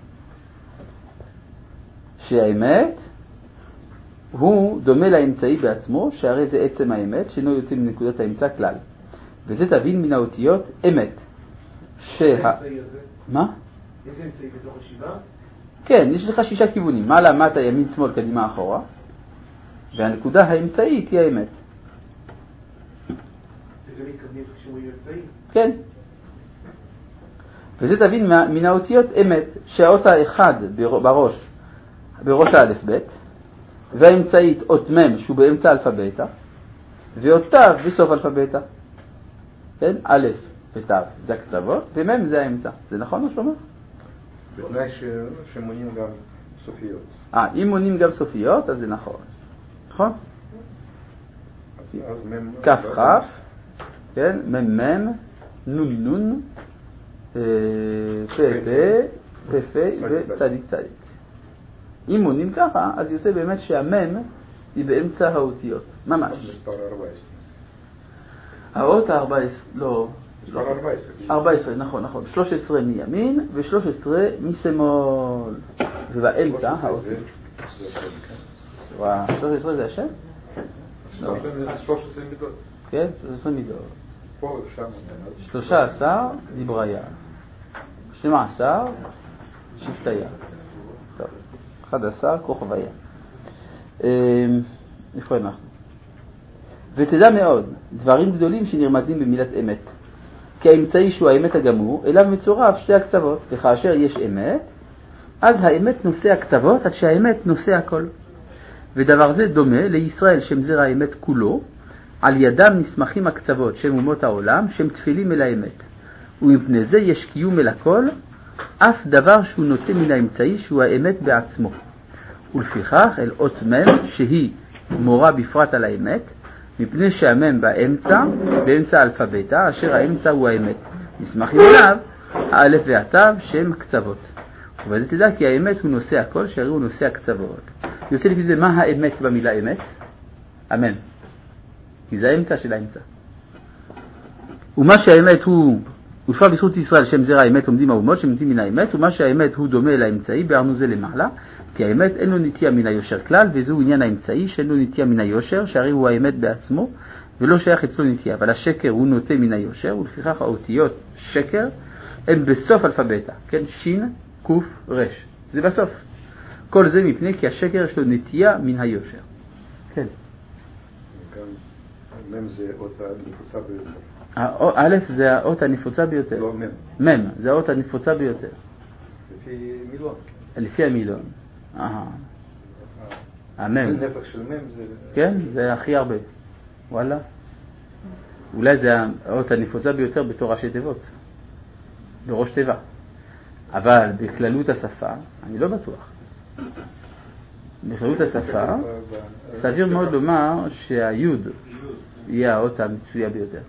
שהאמת הוא דומה לאמצעי בעצמו, שהרי זה עצם האמת, שאינו יוצא מנקודת האמצע כלל. וזה תבין מן האותיות אמת. האמצעי הזה? מה? איזה אמצעי בתוך השבעה? כן, יש לך 6 כיוונים. מעלה, מטה, ימין, שמאל, קדימה, אחורה. והנקודה האמצעית היא האמת. וזה מתכוונים כשאומרים אמצעי? כן. וזה תבין מן האותיות אמת, שהאות האחד בראש האלף בית, והאמצעית אות מם שהוא באמצע אלפא בטא, ואות תו בסוף אלפא בטא. כן? א' ותו זה הקצוות, ומם זה האמצע. זה נכון מה שאומר? בתנאי שמונים גם סופיות. אם מונים גם סופיות, אז זה נכון. נכון? כף כף, כן? מם מם, נון נון, פה פה, פה פה וצדיק צדיק. אם מונים ככה, אז יוצא באמת שהמם היא באמצע האותיות. ממש. מספר 14. האות ה-14, לא. מספר 14. 14, נכון, נכון. 13 מימין ו13 משמאל. ובאמצע האותיות. וואו, 13 זה השם? 13 מידות. כן, 13 מידות. פה ושם. 13 דיבריה. 12 שבטיה. טוב. 11 כוכביה. איפה אנחנו? ותדע מאוד, דברים גדולים שנרמזים במילת אמת. כי האמצעי שהוא האמת הגמור, אליו מצורף שתי הקצוות, וכאשר יש אמת, אז האמת נושא הקצוות עד שהאמת נושא הכל. ודבר זה דומה לישראל שם זרע האמת כולו, על ידם נסמכים הקצוות שם אומות העולם, שהם תפילים אל האמת. ומפני זה יש קיום אל הכל, אף דבר שהוא נוטה מן האמצעי שהוא האמת בעצמו. ולפיכך אל אות מם שהיא מורה בפרט על האמת, מפני שהמם באמצע אלפא בטא, אשר האמצע הוא האמת. נסמכים אליו האלף והתו שהם הקצוות. ובזה תדע כי האמת הוא נושא הכל, שהרי הוא נושא הקצוות. יוצא לפי זה מה האמת במילה אמת? אמן. כי זה האמצע של האמצע. ומה שהאמת הוא, ושפע בזכות ישראל שם זרע האמת עומדים האומות שמתים מן האמת, ומה שהאמת הוא דומה לאמצעי בארנו זה למעלה, כי האמת אין לו נטייה מן היושר כלל, וזהו עניין האמצעי שאין לו נטייה מן היושר, שהרי הוא האמת בעצמו, ולא שייך אצלו נטייה, אבל השקר הוא נוטה מן היושר, ולפיכך האותיות שקר הן בסוף אלפא בטא, כן? שין, קוף, רש. זה בסוף. כל זה מפני כי השקר יש לו נטייה מן היושר. כן. גם מם זה אות הנפוצה ביותר. א' זה האות הנפוצה ביותר. לא מם. מם, זה האות הנפוצה ביותר. לפי מילון. לפי המילון. המם. נפח של מם זה... כן, זה הכי הרבה. וואלה. אולי זה האות הנפוצה ביותר בתור ראשי תיבות. בראש תיבה. אבל בכללות השפה, אני לא בטוח. בכללות השפה, סביר מאוד לומר שהיוד יהיה האות המצויה ביותר.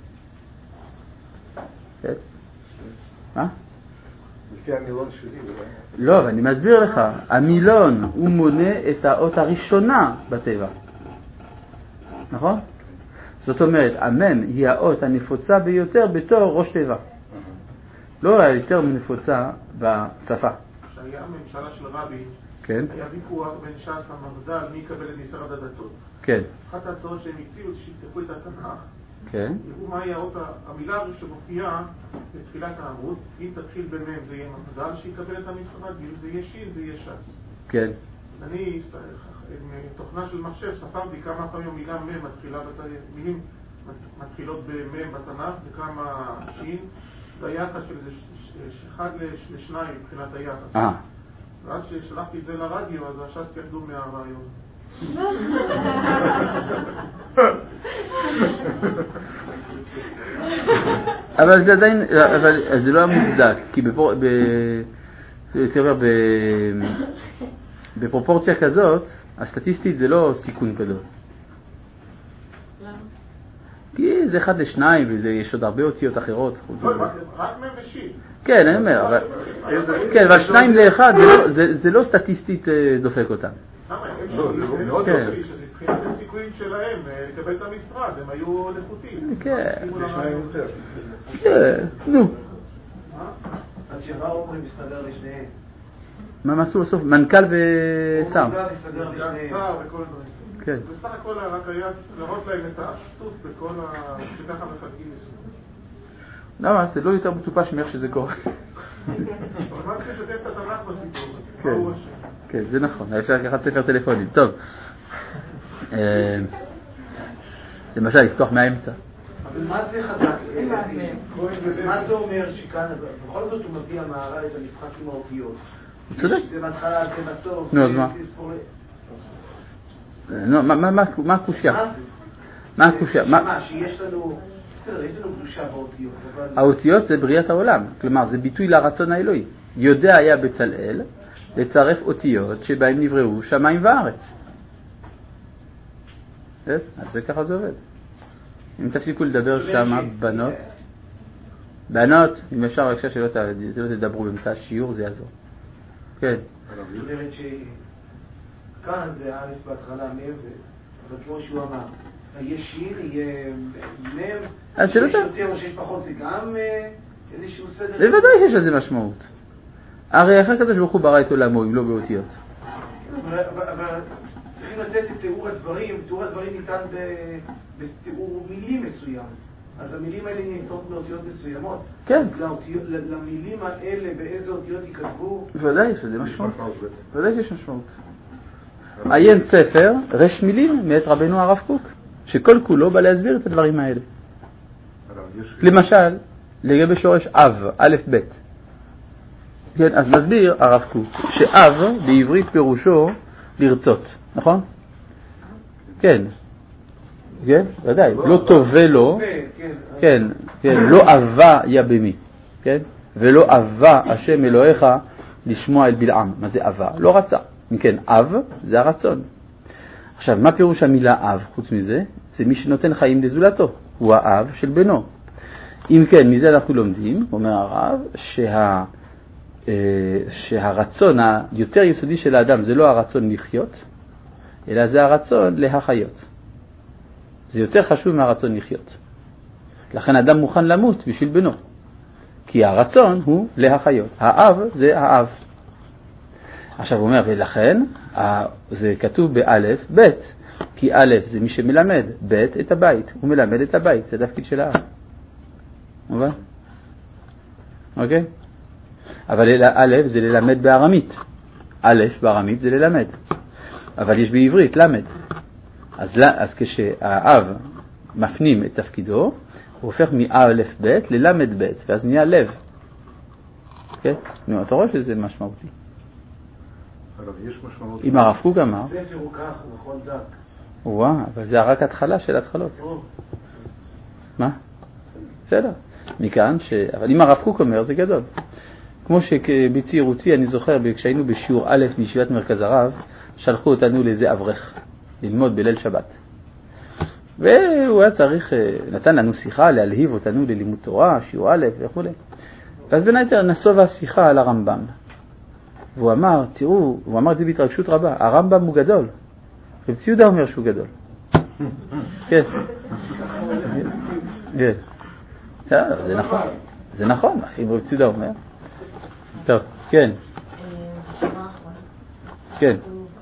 כן? מה? לפי המילון שלי. לא, אבל אני מסביר לך. המילון הוא מונה את האות הראשונה בתיבה. נכון? זאת אומרת, המם היא האות הנפוצה ביותר בתור ראש תיבה. לא היותר נפוצה בשפה. כשהיה הממשלה של רבי, כן. היה ויכוח בין ש"ס למפד"ל מי יקבל את משרד הדתות. כן. אחת ההצעות שהם הציעו שיפתחו את התנ"ך. כן. יראו מהי המילה שמופיעה בתחילת העמוד. אם תתחיל במם זה יהיה מפד"ל שיקבל את המשרד, אם זה יהיה שין זה יהיה ש"ס. כן. אני, עם תוכנה של מחשב, ספרתי כמה פעמים המילה מם מילים מתחילות במם בתנ"ך וכמה שין. זה היחס של 1 ל-2 מבחינת היחס. ואז כששלחתי את זה לרדיו, אז הש"ס ירדו מהרעיון. אבל זה עדיין, אבל זה לא המוצדק, כי בפרופורציה כזאת, הסטטיסטית זה לא סיכון גדול. כי זה 1 ל-2 ויש עוד הרבה אותיות אחרות. רק מם ושיט. כן, אני אומר, אבל 2 ל-1 זה לא סטטיסטית דופק אותם. למה? הם מאוד דופקים, מבחינת הסיכויים שלהם לקבל את המשרד, הם היו נחותים. כן. נו. אז שבא אומרים מסתדר לשניהם. מה עשו בסוף? מנכ"ל ושר. שר וכל דברים. כן. בסך הכל רק היה לראות להם את השטות בכל שככה מחלקים ניסוי. למה? זה לא יותר מטופש מאיך שזה קורה. אבל מה צריך לשתף את התנ"ך בסיפור? כן, כן, זה נכון. אפשר לקחת ספר טלפונים. טוב. למשל, לפתוח מהאמצע. אבל מה זה חזק? מה זה אומר שכאן, בכל זאת הוא מביא המהר"ל את המשחק עם האותיות? הוא צודק. זה בהתחלה, זה בסוף. נו, אז מה? מה הקושיה? מה הקושיה? מה, שיש לנו... בסדר, יש לנו קדושה באותיות. האותיות זה בריאת העולם. כלומר, זה ביטוי לרצון האלוהי. יודע היה בצלאל לצרף אותיות שבהם נבראו שמיים וארץ. אז זה ככה זה עובד. אם תפסיקו לדבר שם, בנות, אם אפשר רק שלא תדברו באמצע השיעור, זה יעזור. כן. זאת אומרת שכאן זה א' בהתחלה מ', אבל כמו שהוא אמר, יש שיר, יהיה מ', שיש יותר או שיש פחות, זה גם איזשהו סדר. בוודאי שיש לזה משמעות. הרי אחר הקדוש ברוך הוא ברא את עולמו, אם לא באותיות. אבל צריכים לתת את תיאור הדברים, תיאור הדברים ניתן בתיאור מילים מסוים. אז המילים האלה נמצאות מאותיות מסוימות. כן. אז למילים האלה באיזה אותיות ייכתבו? בוודאי שזה משמעות. בוודאי שיש משמעות. עיין ספר רש מילים מאת רבנו הרב קוק, שכל כולו בא להסביר את הדברים האלה. למשל, לגבי שורש אב, א' ב'. כן, אז מסביר הרב קוק שאב בעברית פירושו לרצות, נכון? כן. כן, ודאי, לא טוב ולא, כן, לא אהבה יבמי, כן? ולא אהבה השם אלוהיך לשמוע אל בלעם. מה זה אהבה? לא רצה. אם כן, אב זה הרצון. עכשיו, מה פירוש המילה אב חוץ מזה? זה מי שנותן חיים לזולתו, הוא האב של בנו. אם כן, מזה אנחנו לומדים, אומר הרב, שהרצון היותר יסודי של האדם זה לא הרצון לחיות, אלא זה הרצון להחיות. זה יותר חשוב מהרצון לחיות. לכן אדם מוכן למות בשביל בנו. כי הרצון הוא להחיות. האב זה האב. עכשיו הוא אומר, ולכן זה כתוב באלף, בית. כי א' זה מי שמלמד, בית את הבית. הוא מלמד את הבית, זה תפקיד של האב. מובן? אוקיי? אבל א' זה ללמד בארמית. א' בארמית זה ללמד. אבל יש בעברית למד. אז כשהאב מפנים את תפקידו, הוא הופך מאלף ב' ללמד ב', ואז נהיה לב. כן? נו, אתה רואה שזה משמעותי. אם הרב קוק אמר... ספר הוא כך, בכל דק. וואה, אבל זה רק התחלה של התחלות. מה? בסדר. מכאן אבל אם הרב קוק אומר, זה גדול. כמו שבצעירותי, אני זוכר, כשהיינו בשיעור א' בישיבת מרכז הרב, שלחו אותנו לאיזה אברך, ללמוד בליל שבת. והוא היה צריך, נתן לנו שיחה להלהיב אותנו ללימוד תורה, שיעור א' וכו'. ואז בין היתר נסובה שיחה על הרמב"ם. והוא אמר, תראו, הוא אמר את זה בהתרגשות רבה, הרמב"ם הוא גדול. רב ציודה אומר שהוא גדול. כן. כן. זה נכון. זה נכון, אם רב ציודה אומר. טוב, כן. כן.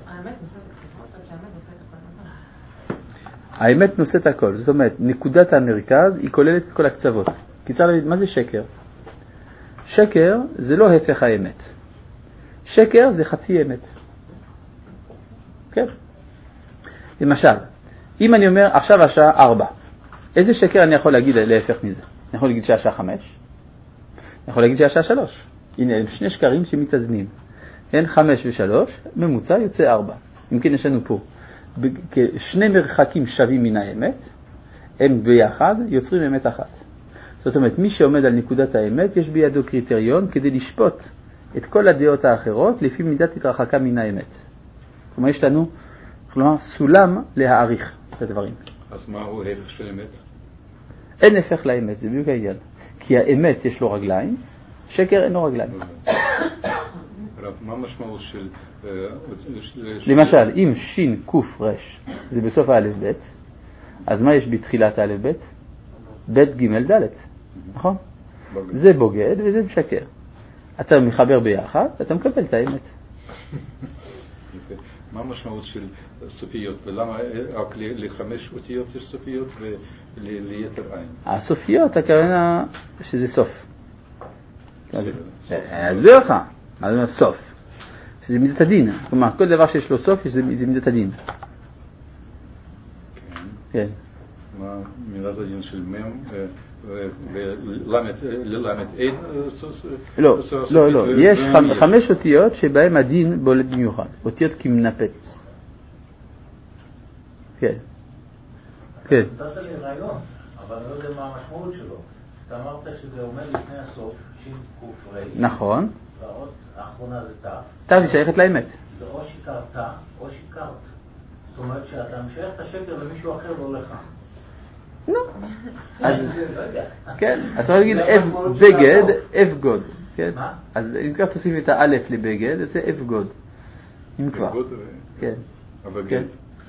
האמת נושאת הכל. זאת אומרת, נקודת המרכז היא כוללת את כל הקצוות. קיצר להגיד, מה זה שקר? שקר זה לא הפך האמת. שקר זה חצי אמת. כן? למשל, אם אני אומר עכשיו השעה 4, איזה שקר אני יכול להגיד להפך מזה? אני יכול להגיד שהשעה 5? אני יכול להגיד שהשעה 3. הנה, הם שני שקרים שמתאזנים. כן, 5 ו3, ממוצע יוצא 4. אם כן, יש לנו פה שני מרחקים שווים מן האמת, הם ביחד יוצרים אמת אחת. זאת אומרת, מי שעומד על נקודת האמת, יש בידו קריטריון כדי לשפוט את כל הדעות האחרות לפי מידת התרחקה מן האמת. כלומר, יש לנו, כלומר, סולם להעריך את הדברים. אז מה הוא ההפך של אמת? אין הפך לאמת, זה בדיוק העניין. כי האמת יש לו רגליים, שקר אין לו רגליים. מה המשמעות של... למשל, אם שין קוף רש זה בסוף האלף בית, אז מה יש בתחילת האלף בית? בית ג' ד'. נכון? זה בוגד וזה משקר. אתה מחבר ביחד, אתה מקבל את האמת. מה המשמעות של סופיות? ולמה רק ל5 אותיות יש סופיות וליתר עין? הסופיות, הכוונה שזה סוף. אסביר לך, מה זה סוף? שזה מידת הדין. כלומר, כל דבר שיש לו סוף, זה מידת הדין. כן. מה מידת הדין של מם וללמד אין? לא. יש 5 אותיות שבהם הדין בולט במיוחד. אותיות כמנפץ. כן. כן. נתת לי רעיון, אבל אני לא יודע מה המשמעות שלו. אתה אמרת שזה עומד לפני הסוף, שין קופרי. נכון. והאות האחרונה זה תא. תא היא שייכת לאמת. זה או שיקרת או שיקרת. זאת אומרת שאתה משייך את השקר למישהו אחר, לא לך. לא. כן, אז אתה להגיד בגד, אבגוד. מה? אז אם כבר תוסיף את האלף לבגד, זה אבגוד. אם כבר. כן. אבגד.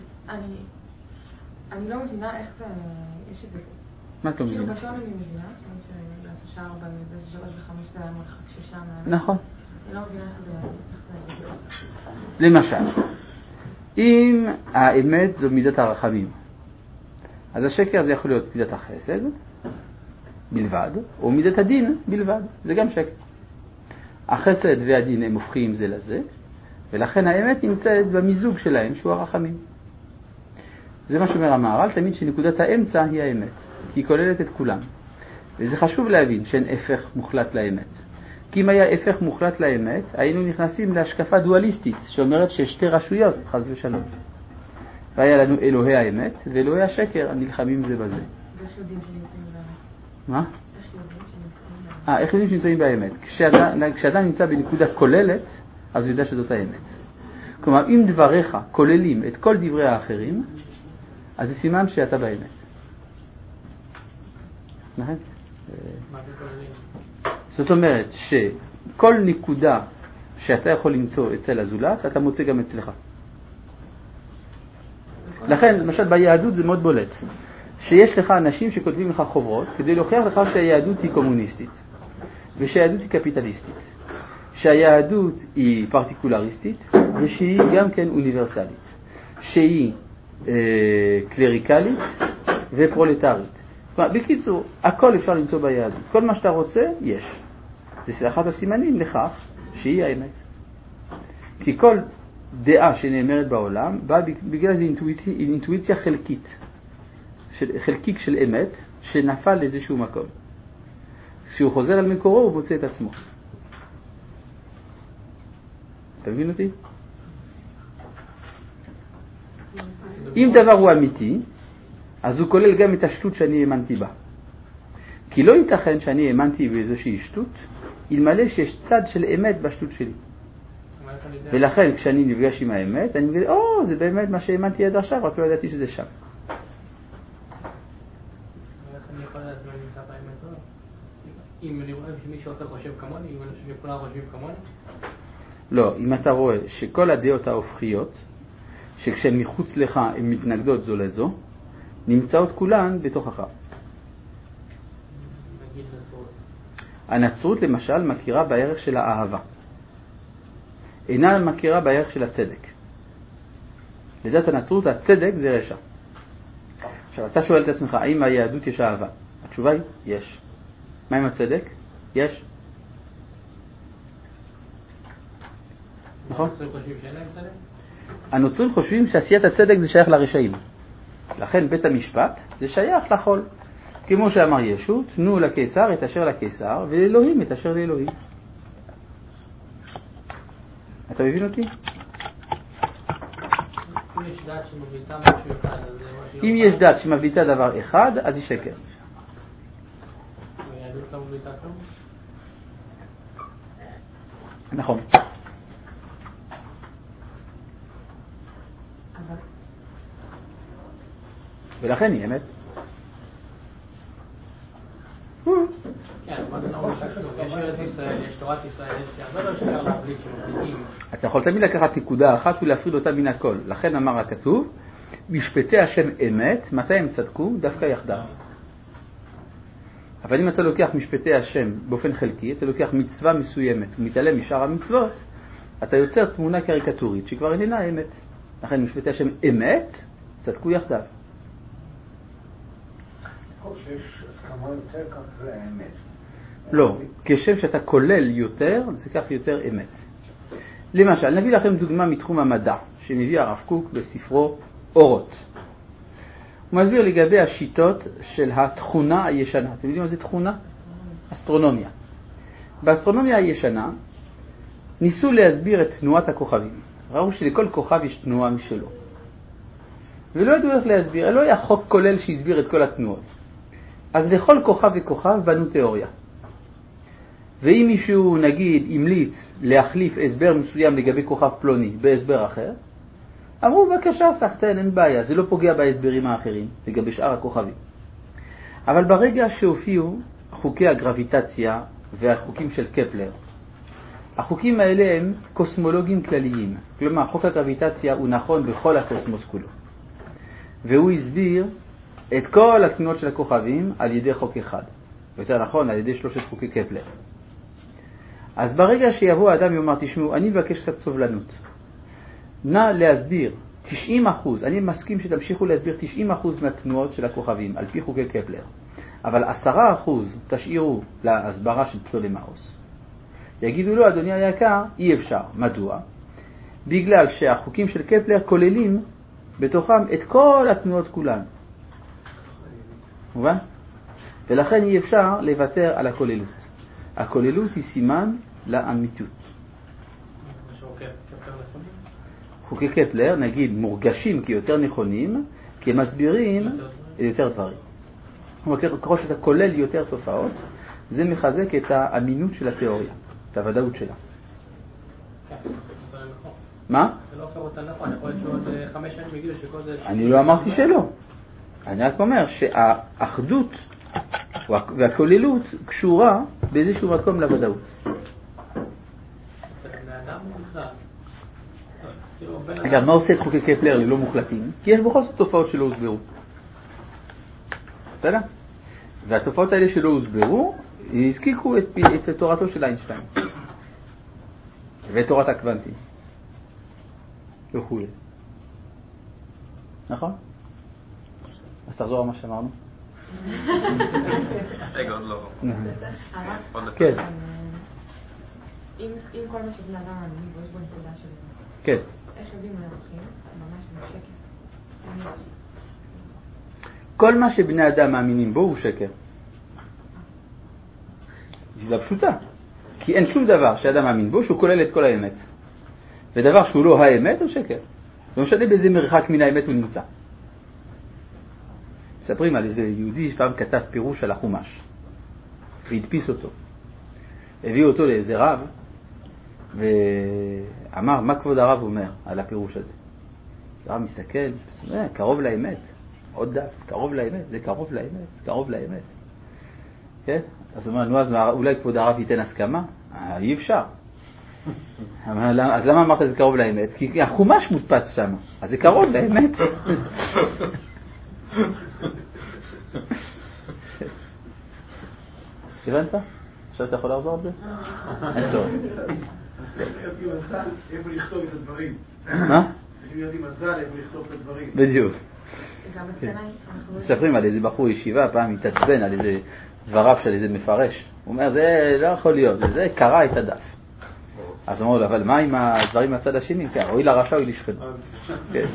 אני לא מבינה איך זה, יש את זה. מה את לא מבינה? כאילו בשון אני מבינה, שהשאר בזה 3 ו5 זה היה מרחק ששם. נכון. אני לא מבינה איך זה. למשל, אם האמת זו מידת הרחמים, אז השקר זה יכול להיות מידת החסד בלבד, או מידת הדין בלבד, זה גם שקר. החסד והדין הם הופכים זה לזה, ולכן האמת נמצאת במיזוג שלהם, שהוא הרחמים. זה מה שאומר המהר"ל, תמיד שנקודת האמצע היא האמת, כי היא כוללת את כולם. וזה חשוב להבין שאין הפך מוחלט לאמת. כי אם היה הפך מוחלט לאמת, היינו נכנסים להשקפה דואליסטית, שאומרת שיש 2 רשויות, חס ושלום. והיה לנו אלוהי האמת ואלוהי השקר, הנלחמים זה בזה. איך יודעים שנמצאים באמת? מה? איך יודעים שנמצאים באמת? איך יודעים שנמצאים באמת? כשאדם נמצא בנקודה כוללת, אז הוא יודע שזאת האמת. כלומר, אם דבריך כוללים את כל דברי האחרים, אז זה סימן שאתה באמת. נכון? מה זה כוללים? זאת אומרת שכל נקודה שאתה יכול למצוא אצל הזולת, אתה מוצא גם אצלך. לכן, למשל ביהדות זה מאוד בולט, שיש לך אנשים שכותבים לך חוברות כדי להוכיח לך שהיהדות היא קומוניסטית, ושהיהדות היא קפיטליסטית, שהיהדות היא פרטיקולריסטית, ושהיא גם כן אוניברסלית, שהיא קלריקלית ופרולטרית. בקיצור, הכל אפשר למצוא ביהדות. כל מה שאתה רוצה, יש. זה אחד הסימנים לכך שהיא האמת. כי כל דעה שנאמרת בעולם באה בגלל זה אינטואיציה חלקית, חלקיק של אמת שנפל לאיזשהו מקום. כשהוא חוזר על מקורו הוא מוצא את עצמו. אתה מבין אותי? אם דבר הוא אמיתי, אז הוא כולל גם את השטות שאני האמנתי בה. כי לא ייתכן שאני האמנתי באיזושהי שטות, אלמלא שיש צד של אמת בשטות שלי. ולכן כשאני נפגש עם האמת, אני מגיד, זה באמת מה שהאמנתי עד עכשיו, רק לא ידעתי שזה שם. איך אני יכול לדעת מה נמצא באמת או לא? אם אני רואה שמישהו אחר חושב כמוני, אם כולם חושבים כמוני? לא, אם אתה רואה שכל הדעות ההופכיות, שכשהן מחוץ לך הן מתנגדות זו לזו, נמצאות כולן בתוכך. נגיד נצרות. הנצרות למשל מכירה בערך של האהבה. אינה מכירה בערך של הצדק. לדעת הנצרות הצדק זה רשע. עכשיו אתה שואל את עצמך, האם היהדות יש אהבה? התשובה היא, יש. מה עם הצדק? יש. נכון? הנוצרים חושבים שאין להם צדק? הנוצרים חושבים שעשיית הצדק זה שייך לרשעים. לכן בית המשפט זה שייך לחול. כמו שאמר ישו, תנו לקיסר את אשר לקיסר ולאלוהים את אשר לאלוהים. אתה מבין אותי? אם יש דת שמבליטה דבר אחד, אז היא שקר. היהדות לא מבליטה כלום? נכון. ולכן היא אמת. כן, מה זה נורא שחשוב? יש ארץ ישראל, יש תורת ישראל, יש הרבה לא שאפשר להבליט שמבליטים. אתה יכול תמיד לקחת נקודה אחת ולהפריד אותה מן הכל. לכן אמר הכתוב, משפטי השם אמת, מתי הם צדקו? דווקא יחדיו. אבל אם אתה לוקח משפטי השם באופן חלקי, אתה לוקח מצווה מסוימת ומתעלם משאר המצוות, אתה יוצר תמונה קריקטורית שכבר איננה אמת. לכן משפטי השם אמת, צדקו יחדיו. שיש הסכמה יותר, כך זה האמת. לא, כשם שאתה כולל יותר, זה כך יותר אמת. למשל, נביא לכם דוגמה מתחום המדע, שמביא הרב קוק בספרו אורות. הוא מסביר לגבי השיטות של התכונה הישנה. אתם יודעים מה זה תכונה? אסטרונומיה. באסטרונומיה הישנה ניסו להסביר את תנועת הכוכבים. ראו שלכל כוכב יש תנועה משלו. ולא ידעו איך להסביר, לא היה חוק כולל שהסביר את כל התנועות. אז לכל כוכב וכוכב בנו תיאוריה. ואם מישהו נגיד המליץ להחליף הסבר מסוים לגבי כוכב פלוני בהסבר אחר, אמרו בבקשה סחטן, אין בעיה, זה לא פוגע בהסברים האחרים לגבי שאר הכוכבים. אבל ברגע שהופיעו חוקי הגרביטציה והחוקים של קפלר, החוקים האלה הם קוסמולוגים כלליים. כלומר, חוק הגרביטציה הוא נכון בכל הקוסמוס כולו. והוא הסביר את כל התנועות של הכוכבים על ידי חוק אחד. יותר נכון, על ידי 3 חוקי קפלר. אז ברגע שיבוא האדם ואומר, תשמעו, אני מבקש קצת סובלנות. נא להסביר 90%, אני מסכים שתמשיכו להסביר 90% מהתנועות של הכוכבים על פי חוקי קפלר. אבל 10% תשאירו להסברה של פטולמאוס. יגידו לו, אדוני היקר, אי אפשר. מדוע? בגלל שהחוקים של קפלר כוללים בתוכם את כל התנועות כולן. מובן? ולכן אי אפשר לוותר על הכוללות. הכוללות היא סימן לאמיתות. חוקי קפלר, נגיד, מורגשים כיותר נכונים, כי הם מסבירים יותר דברים. ככל שאתה כולל יותר תופעות, זה מחזק את האמינות של התיאוריה, את הוודאות שלה. מה? זה לא הופך אותה נכון, יכול להיות שעוד 5 שנים יגידו שכל זה... אני לא אמרתי שלא. אני רק אומר שהאחדות והכוללות קשורה באיזשהו מקום לוודאות. אגב, מה עושה את חוקי קפלר ללא מוחלטים? כי יש בכל זאת תופעות שלא הוסברו. בסדר? והתופעות האלה שלא הוסברו, הזקיקו את תורתו של איינשטיין. ואת תורת הקוונטים. וכו'. נכון? אז תחזור על מה שאמרנו. רגע, עוד לא. כן. אם כל מה שבני אדם מאמינים בו יש בו נקודה שלנו. כן. איך יודעים מה הולכים? ממש בשקר. כל מה שבני אדם מאמינים בו הוא שקר. זה פשוטה. כי אין שום דבר שאדם מאמין בו שהוא כולל את כל האמת. ודבר שהוא לא האמת הוא שקר. לא משנה באיזה מרחק מן האמת הוא נמצא. מספרים על איזה יהודי שפעם כתב פירוש על החומש. והדפיס אותו. הביאו אותו לאיזה רב, ואמר, מה כבוד הרב אומר על הפירוש הזה? אז הרב מסתכל, קרוב לאמת. עוד דף, קרוב לאמת, זה קרוב לאמת, קרוב לאמת. כן? אז הוא אומר, נו, אז אולי כבוד הרב ייתן הסכמה? אי אפשר. אז למה אמרת זה קרוב לאמת? כי החומש מודפס שם, אז זה קרוב לאמת. הבנת? עכשיו אתה יכול לחזור על זה? אין צורך. איפה לכתוב את הדברים? מה? יודעים מזל איפה לכתוב את הדברים. בדיוק. מספרים על איזה בחור ישיבה, פעם התעצבן על איזה דבריו של איזה מפרש. הוא אומר, זה לא יכול להיות, זה קרא את הדף. אז הוא אומר לו, אבל מה עם הדברים מהצד השני? אוי לרשע, אוי לשכנו. זה יוצא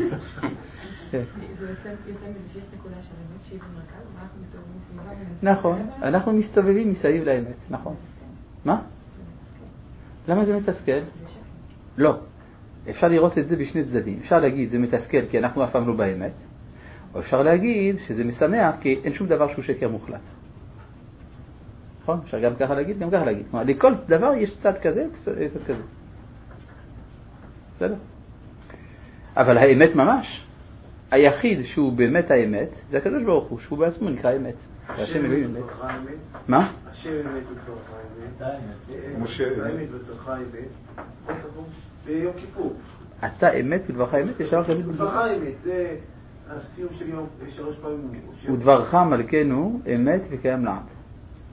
מזה שיש נקודה של אמת שהיא במרכז, ואנחנו מסתובבים מסביבה. נכון, אנחנו מסתובבים מסביב לאמת, נכון. מה? למה זה מתסכל? לא. אפשר לראות את זה בשני צדדים. אפשר להגיד, זה מתסכל כי אנחנו אף פעם לא באמת, או אפשר להגיד שזה משמח כי אין שום דבר שהוא שקר מוחלט. נכון? אפשר גם ככה להגיד, גם ככה להגיד. כלומר, לכל דבר יש צד כזה, צד כזה. בסדר? אבל האמת ממש, היחיד שהוא באמת האמת, זה הקדוש ברוך הוא, שהוא בעצמו נקרא אמת. השם מביא אמת. מה? השם אמת ותורך האמת. משה האמת ותורך האמת. ביום כיפור. אתה אמת ודברך האמת, יש רק אמת ודברך האמת, זה הסיום של יום 3 פעמים. ודברך מלכנו אמת וקיים לעד.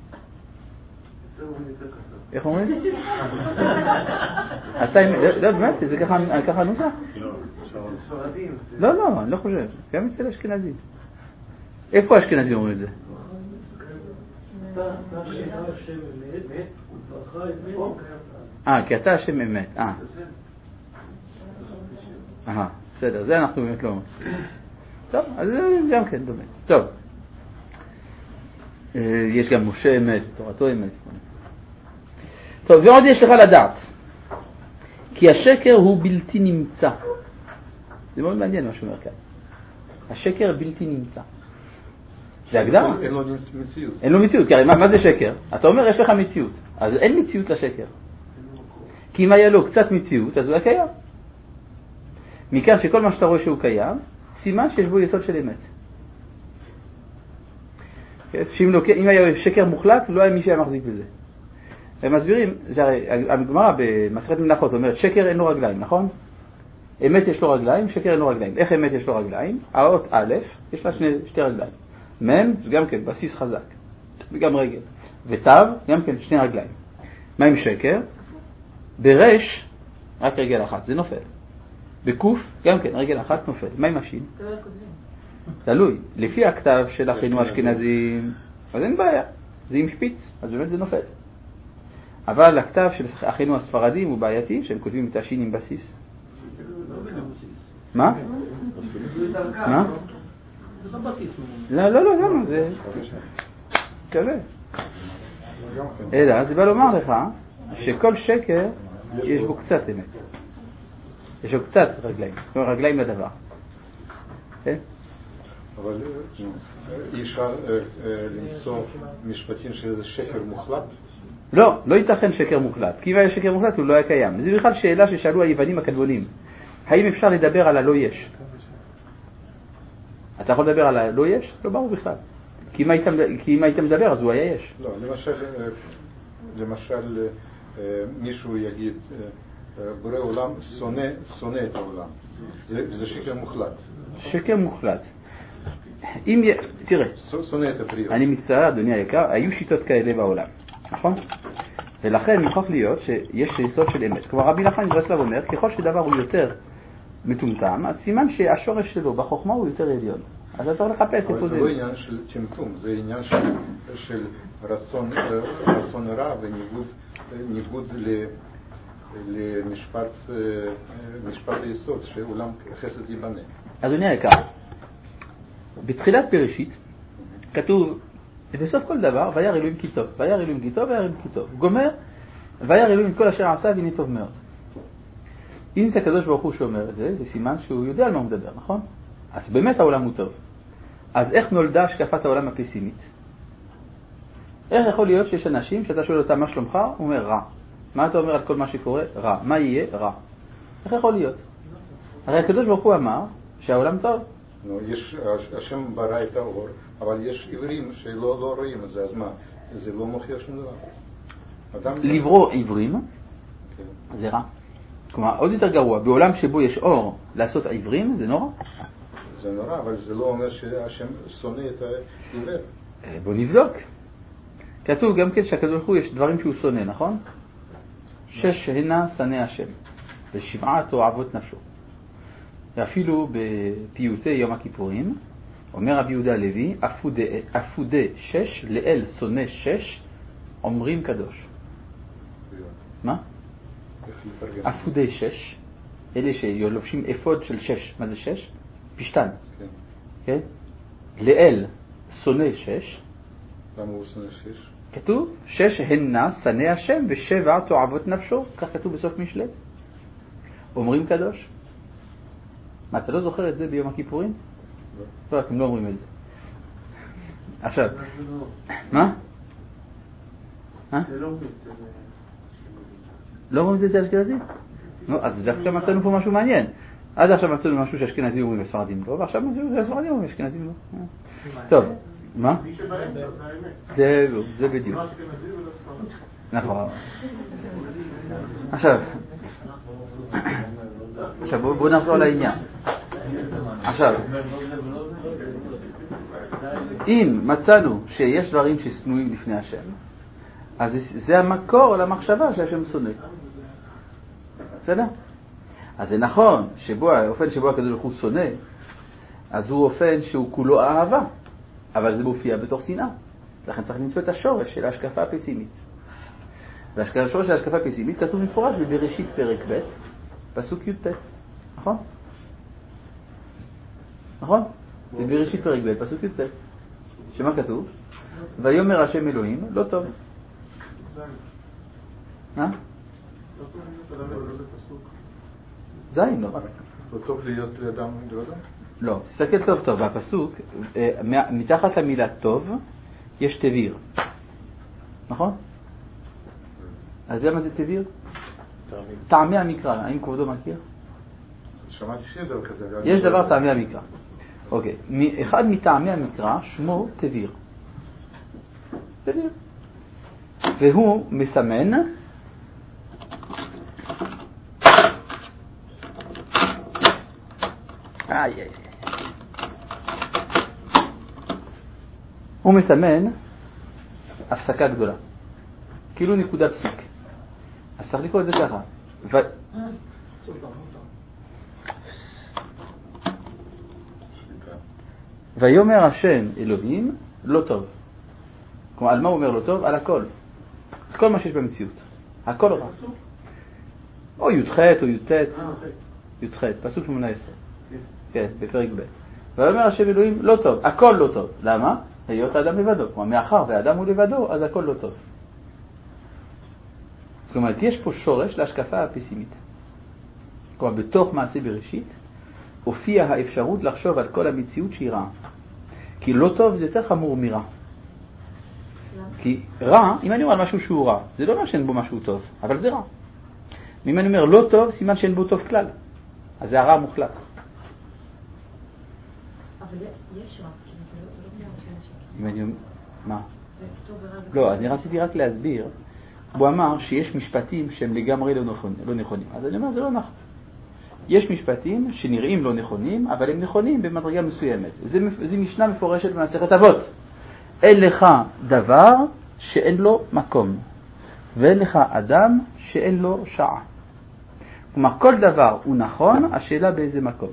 איך אומרים? לא, באמת, זה ככה נוסח? לא, אני לא חושב. גם אצל אשכנזים. איפה אשכנזים אומרים את זה? כי אתה השם אמת. בסדר, זה אנחנו באמת לא אומרים. טוב, אז זה גם כן דומה. טוב. יש גם משה אמת, תורתו אמת. טוב, ועוד יש לך לדעת. כי השקר הוא בלתי נמצא. זה מאוד מעניין מה שאומר כאן. השקר בלתי נמצא. זה הגדרה. אין לו מציאות. אין לו מציאות, כי מה זה שקר? אתה אומר יש לך מציאות. אז אין מציאות לשקר. כי אם היה לו קצת מציאות, אז הוא היה קיים. מכאן שכל מה שאתה רואה שהוא קיים, סימן שיש בו יסוד של אמת. אם היה שקר מוחלט, לא היה מי שהיה מחזיק בזה. הם מסבירים, הגמרא במסכת מנחות אומרת, שקר אין לו רגליים, נכון? אמת יש לו רגליים, שקר אין לו רגליים. איך אמת יש לו רגליים? האות א', יש לה שתי רגליים. מ' זה גם כן בסיס חזק, וגם רגל. ות' גם כן שני רגליים. מה עם שקר? ברש, רק רגל אחת, זה נופל. בקוף, גם כן, רגל אחת נופל. מה עם השין? תלוי. לפי הכתב של אחינו האשכנזים, אז אין בעיה. זה עם שפיץ, אז באמת זה נופל. אבל הכתב של אחינו הספרדים הוא בעייתי, שהם כותבים את השין עם בסיס. מה? מה? לא, זה כזה. אלא, זה בא לומר לך שכל שקר יש בו קצת אמת. יש לו קצת רגליים, רגליים לדבר. כן? אבל אי אפשר למצוא משפטים שזה שקר מוחלט? לא ייתכן שקר מוחלט. כי אם היה שקר מוחלט הוא לא היה קיים. זה בכלל שאלה ששאלו היוונים הקדמונים. האם אפשר לדבר על הלא יש? אתה יכול לדבר על הלא יש? לא ברור בכלל. כי אם היית מדבר אז הוא היה יש. לא, למשל מישהו יגיד בורא עולם שונא את העולם. זה שקר מוחלט. שקר מוחלט. תראה, שונא את הבריאות. אני מצטער אדוני היקר, היו שיטות כאלה בעולם, נכון? ולכן מוכרח להיות שיש יסוד של אמת. כלומר רבי נחמן מברסלב אומר, ככל שדבר הוא יותר מטומטם, אז סימן שהשורש שלו בחוכמה הוא יותר עליון. אז אתה צריך לחפש איפה זה. אבל זה לא עניין של טמטום, זה עניין של רצון רע וניגוד למשפט היסוד שעולם חסד ייבנה. אדוני היקר, בתחילת בראשית כתוב בסוף כל דבר וירא אלוהים כי טוב, וירא אלוהים כי טוב, וירא אלוהים כי טוב. גומר וירא אלוהים את כל אשר עשה והנה טוב מאוד. אם זה הקדוש ברוך הוא שאומר את זה, זה סימן שהוא יודע על מה הוא מדבר, נכון? אז באמת העולם הוא טוב. אז איך נולדה השקפת העולם הפסימית? איך יכול להיות שיש אנשים שאתה שואל אותם מה שלומך? הוא אומר רע. מה אתה אומר על כל מה שקורה? רע. מה יהיה? רע. איך יכול להיות? הרי הקדוש ברוך הוא אמר שהעולם טוב. השם ברא את האור, אבל יש עיוורים שלא רואים את זה, אז מה? זה לא מוכיח שום דבר. לברוא עיוורים זה רע. כלומר, עוד יותר גרוע, בעולם שבו יש אור לעשות עיוורים זה נורא. זה נורא, אבל זה לא אומר שהשם שונא את העיוור. בוא נבדוק. כתוב גם כן שהקדוש ברוך הוא יש דברים שהוא שונא, נכון? 6 הנה שנא השם, ו7 תועבות נפשו. ואפילו בפיוטי יום הכיפורים, אומר רבי יהודה הלוי, אפודה 6 לאל שונא 6 אומרים קדוש. מה? אפודה 6, אלה שלובשים אפוד של 6, מה זה 6? פשטן. כן? לאל שונא 6. למה הוא שונא 6? כתוב 6 הנה שנא השם ו7 תועבות נפשו, כך כתוב בסוף משלי. אומרים קדוש. מה, אתה לא זוכר את זה ביום הכיפורים? לא, אתם לא אומרים את זה. עכשיו, מה? לא אומרים את זה אשכנזים? אז דווקא מצאנו פה משהו מעניין. עד עכשיו מצאנו משהו שאשכנזים אומרים וספרדים לא, ועכשיו מצאנו שהספרדים אומרים אשכנזים לא. טוב, מה? מי שבאמצע זה האמת. זה בדיוק. לא אשכנזי ולא ספרדי. נכון. עכשיו בואו נחזור לעניין. עכשיו, אם מצאנו שיש דברים ששנואים לפני השם, אז זה המקור למחשבה שהשם שונא. בסדר? אז זה נכון, האופן שבו הקדוש ברוך הוא שונא, אז הוא אופן שהוא כולו אהבה, אבל זה מופיע בתוך שנאה. לכן צריך למצוא את השורש של ההשקפה הפסימית. והשורש של ההשקפה הפסימית כתוב מפורש בבראשית פרק ב', פסוק י"ט. נכון? נכון? בבראשית פרק ב', פסוק י"ט. שמה כתוב? ויאמר השם אלוהים, לא טוב. זין, לא. לא טוב להיות לאדם לבדו? לא, תסתכל טוב טוב, בפסוק, מתחת למילה טוב, יש תביר. נכון? אז מה זה תביר? טעמי המקרא, האם כבודו מכיר? שמעתי שיש דבר כזה. יש דבר טעמי המקרא. אוקיי, אחד מטעמי המקרא שמו תביר. תביר. והוא מסמן הוא מסמן הפסקה גדולה, כאילו נקודה פסיק. אז צריך לקרוא את זה ככה. ויאמר השם אלוהים לא טוב. כלומר, על מה הוא אומר לא טוב? על הכל. כל מה שיש במציאות. הכל רע. או י"ח או י"ט. י"ח, פסוק 18. כן, בפרק ב'. ויאמר השם אלוהים לא טוב. הכל לא טוב. למה? היות האדם לבדו. כלומר, מאחר והאדם הוא לבדו, אז הכל לא טוב. כלומר, יש פה שורש להשקפה הפסימית. כלומר, בתוך מעשה בראשית, הופיעה האפשרות לחשוב על כל המציאות שהיא רעה. כי לא טוב זה יותר חמור מרע. כי רע, אם אני אומר על משהו שהוא רע, זה לא אומר שאין בו משהו טוב, אבל זה רע. אם אני אומר לא טוב, סימן שאין בו טוב כלל. אז זה הרע המוחלט. אבל יש רע, זה לא בגלל שיש. אם אני אומר, מה? לא, אני רציתי רק להסביר. הוא אמר שיש משפטים שהם לגמרי לא נכונים. אז אני אומר, זה לא נכון. יש משפטים שנראים לא נכונים, אבל הם נכונים במדרגה מסוימת. זה משנה מפורשת במסכת אבות. אין לך דבר שאין לו מקום, ואין לך אדם שאין לו שעה. כלומר, כל דבר הוא נכון, השאלה באיזה מקום.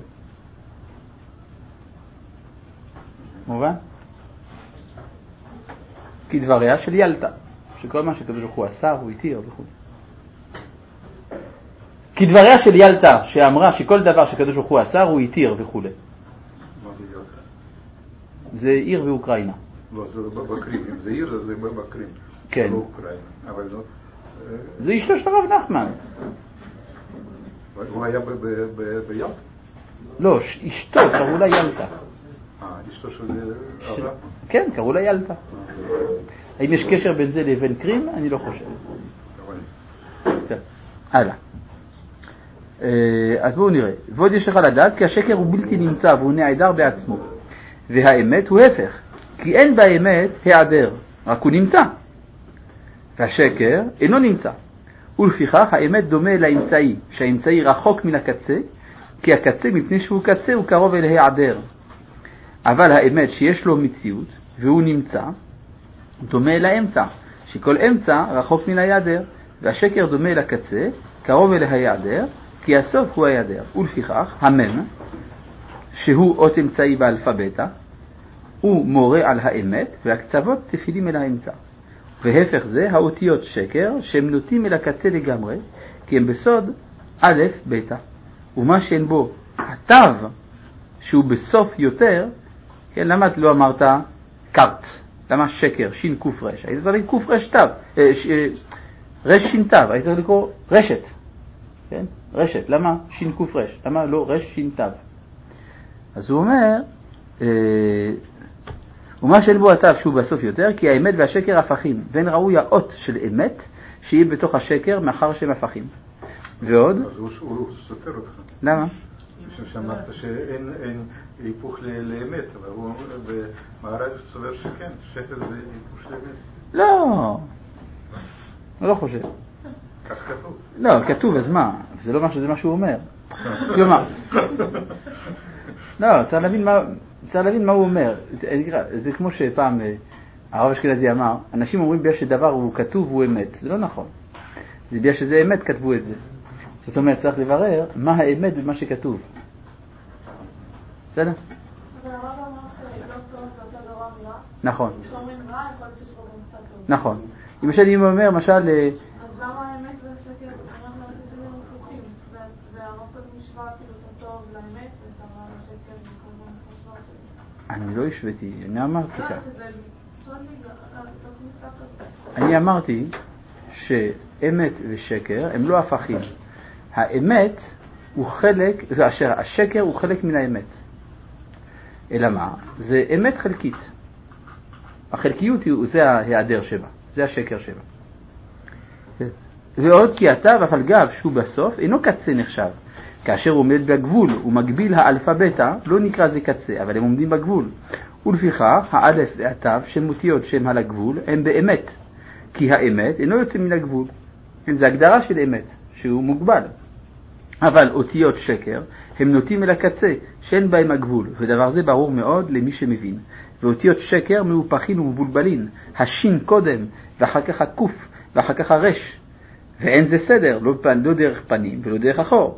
מובן? כדבריה של ילתה, שכל מה שקדוש ברוך הוא עשה הוא התיר וכו'. כדבריה של ילתה, שאמרה שכל דבר שקדוש ברוך הוא עשה הוא התיר וכו'. מה זה ילתה? זה עיר באוקראינה. לא, זה בקרים. אם זה עיר, זה בקרים. כן. לא אוקראינה. אבל לא... זה אשתו של הרב נחמן. הוא היה ביד? לא, אשתו, קראו לה ילתה. אשתו של הרב? כן, קראו לה ילתה. האם יש קשר בין זה לבין קרים? אני לא חושב. הלאה. אז בואו נראה. ועוד יש לך לדעת כי השקר הוא בלתי נמצא והוא נעדר בעצמו. והאמת הוא הפך. כי אין באמת העדר, רק הוא נמצא. והשקר אינו נמצא. ולפיכך האמת דומה לאמצעי, שהאמצעי רחוק מן הקצה, כי הקצה מפני שהוא קצה הוא קרוב אל העדר. אבל האמת שיש לו מציאות והוא נמצא, דומה לאמצע, שכל אמצע רחוק מן היעדר, והשקר דומה לקצה, קרוב אל היעדר, כי הסוף הוא היעדר. ולפיכך המם, שהוא אות אמצעי באלפבטה, הוא מורה על האמת, והקצוות תפילים אל האמצע. והפך זה האותיות שקר, שהם נוטים אל הקצה לגמרי, כי הם בסוד א' ב'. ומה שאין בו התו, שהוא בסוף יותר, כן, למה את לא אמרת קארט? למה שקר, שין קוף רש? היית צריך קוף רש תו, רש שין תו, היית צריך לקרוא רשת. כן? רשת, למה שין קוף רש? למה לא רש שין תו? אז הוא אומר, ומה שאין בו התו שהוא בסוף יותר, כי האמת והשקר הפכים, ואין ראוי האות של אמת שיהיה בתוך השקר מאחר שהם הפכים. ועוד? אז הוא סותר אותך. למה? שאמרת שאין היפוך לאמת, אבל הוא במערב סובר שכן, שקר זה היפוך לאמת. לא, אני לא חושב. כך כתוב. לא, כתוב, אז מה? זה לא משהו, זה מה שהוא אומר. כלומר, לא, צריך להבין מה הוא אומר. זה כמו שפעם הרב אשכנזי אמר, אנשים אומרים בגלל שדבר הוא כתוב הוא אמת. זה לא נכון. זה בגלל שזה אמת כתבו את זה. זאת אומרת, צריך לברר מה האמת במה שכתוב. בסדר? אבל הרב אמר שלא טוב זה יותר גרוע מילה. נכון. כשאומרים רע, יכול להיות שיש פה גם קצת טוב. נכון. למשל, אם הוא אומר, משל... אז למה האמת והשקר, אנחנו נעשה שזה מפוחים, והרב קודם משווה כאילו את הטוב לאמת, ואת הרע לשקר, וכמובן חשבה את זה. אני לא השוויתי, אני אמרתי כך. לא, שזה אני אמרתי שאמת ושקר הם לא הפכים. האמת הוא חלק, השקר הוא חלק מן האמת. אלא מה? זה אמת חלקית. החלקיות זה ההיעדר שבה, זה השקר שבה. ועוד כי אתה והפלגב שהוא בסוף אינו קצה נחשב. כאשר הוא עומד בגבול ומגביל האלפא בטא, לא נקרא זה קצה, אבל הם עומדים בגבול. ולפיכך האלף והתו שמותיות שם על הגבול הם באמת. כי האמת אינו יוצא מן הגבול. זה הגדרה של אמת, שהוא מוגבל. אבל אותיות שקר הם נוטים אל הקצה, שאין בהם הגבול, ודבר זה ברור מאוד למי שמבין. ואותיות שקר מאופחים ומבולבלים, השין קודם, ואחר כך הקוף, ואחר כך הרש. ואין זה סדר, לא דרך פנים ולא דרך אחור.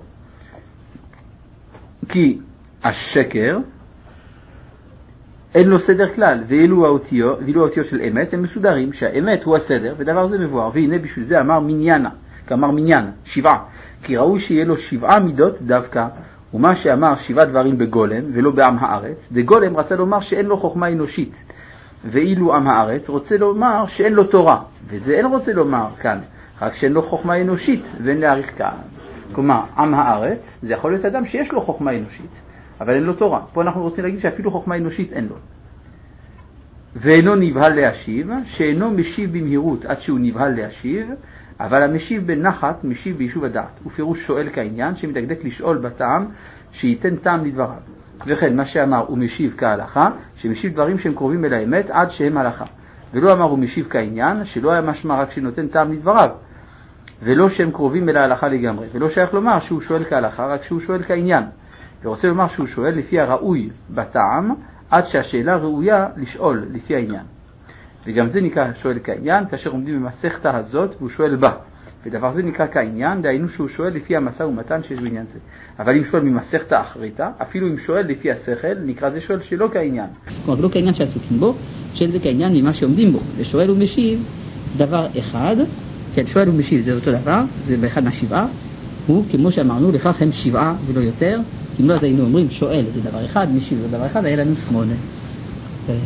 כי השקר אין לו סדר כלל, ואילו האותיות של אמת הם מסודרים, שהאמת הוא הסדר, ודבר זה מבואר. והנה בשביל זה אמר מניינה, כאמר מניין, 7. כי ראוי שיהיה לו 7 מידות דווקא, ומה שאמר 7 דברים בגולם, ולא בעם הארץ, דגולם רצה לומר שאין לו חוכמה אנושית, ואילו עם הארץ רוצה לומר שאין לו תורה, וזה אין רוצה לומר כאן, רק שאין לו חוכמה אנושית, ואין להעריך כאן. כלומר, עם הארץ, זה יכול להיות אדם שיש לו חוכמה אנושית, אבל אין לו תורה. פה אנחנו רוצים להגיד שאפילו חוכמה אנושית אין לו. ואינו נבהל להשיב, שאינו משיב במהירות עד שהוא נבהל להשיב, אבל המשיב בנחת משיב ביישוב הדעת. ופירוש שואל כעניין שמדקדק לשאול בטעם שייתן טעם לדבריו. וכן מה שאמר הוא משיב כהלכה, שמשיב דברים שהם קרובים אל האמת עד שהם הלכה. ולא אמר הוא משיב כעניין, שלא היה משמע רק שנותן טעם לדבריו, ולא שהם קרובים אל ההלכה לגמרי. ולא שייך לומר שהוא שואל כהלכה, רק שהוא שואל כעניין. ורוצה לומר שהוא שואל לפי הראוי בטעם, עד שהשאלה ראויה לשאול לפי העניין. וגם זה נקרא שואל כעניין, כאשר עומדים במסכתה הזאת והוא שואל בה. ודבר זה נקרא כעניין, דהיינו שהוא שואל לפי המשא ומתן שיש בעניין זה. אבל אם שואל ממסכתה אחריתה, אפילו אם שואל לפי השכל, נקרא זה שואל שלא כעניין. כלומר, לא כעניין שעסוקים בו, שאין זה כעניין ממה שעומדים בו. ושואל ומשיב דבר אחד, כן, שואל ומשיב זה אותו דבר, זה באחד מהשבעה, הוא כמו שאמרנו, לכך הם 7 ולא יותר, אם לא אז היינו אומרים שואל זה דבר אחד, משיב זה דבר אחד, היה לנו 8.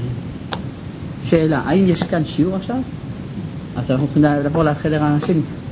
שאלה, האם יש כאן שיעור עכשיו? אז אנחנו צריכים לעבור לחדר השני.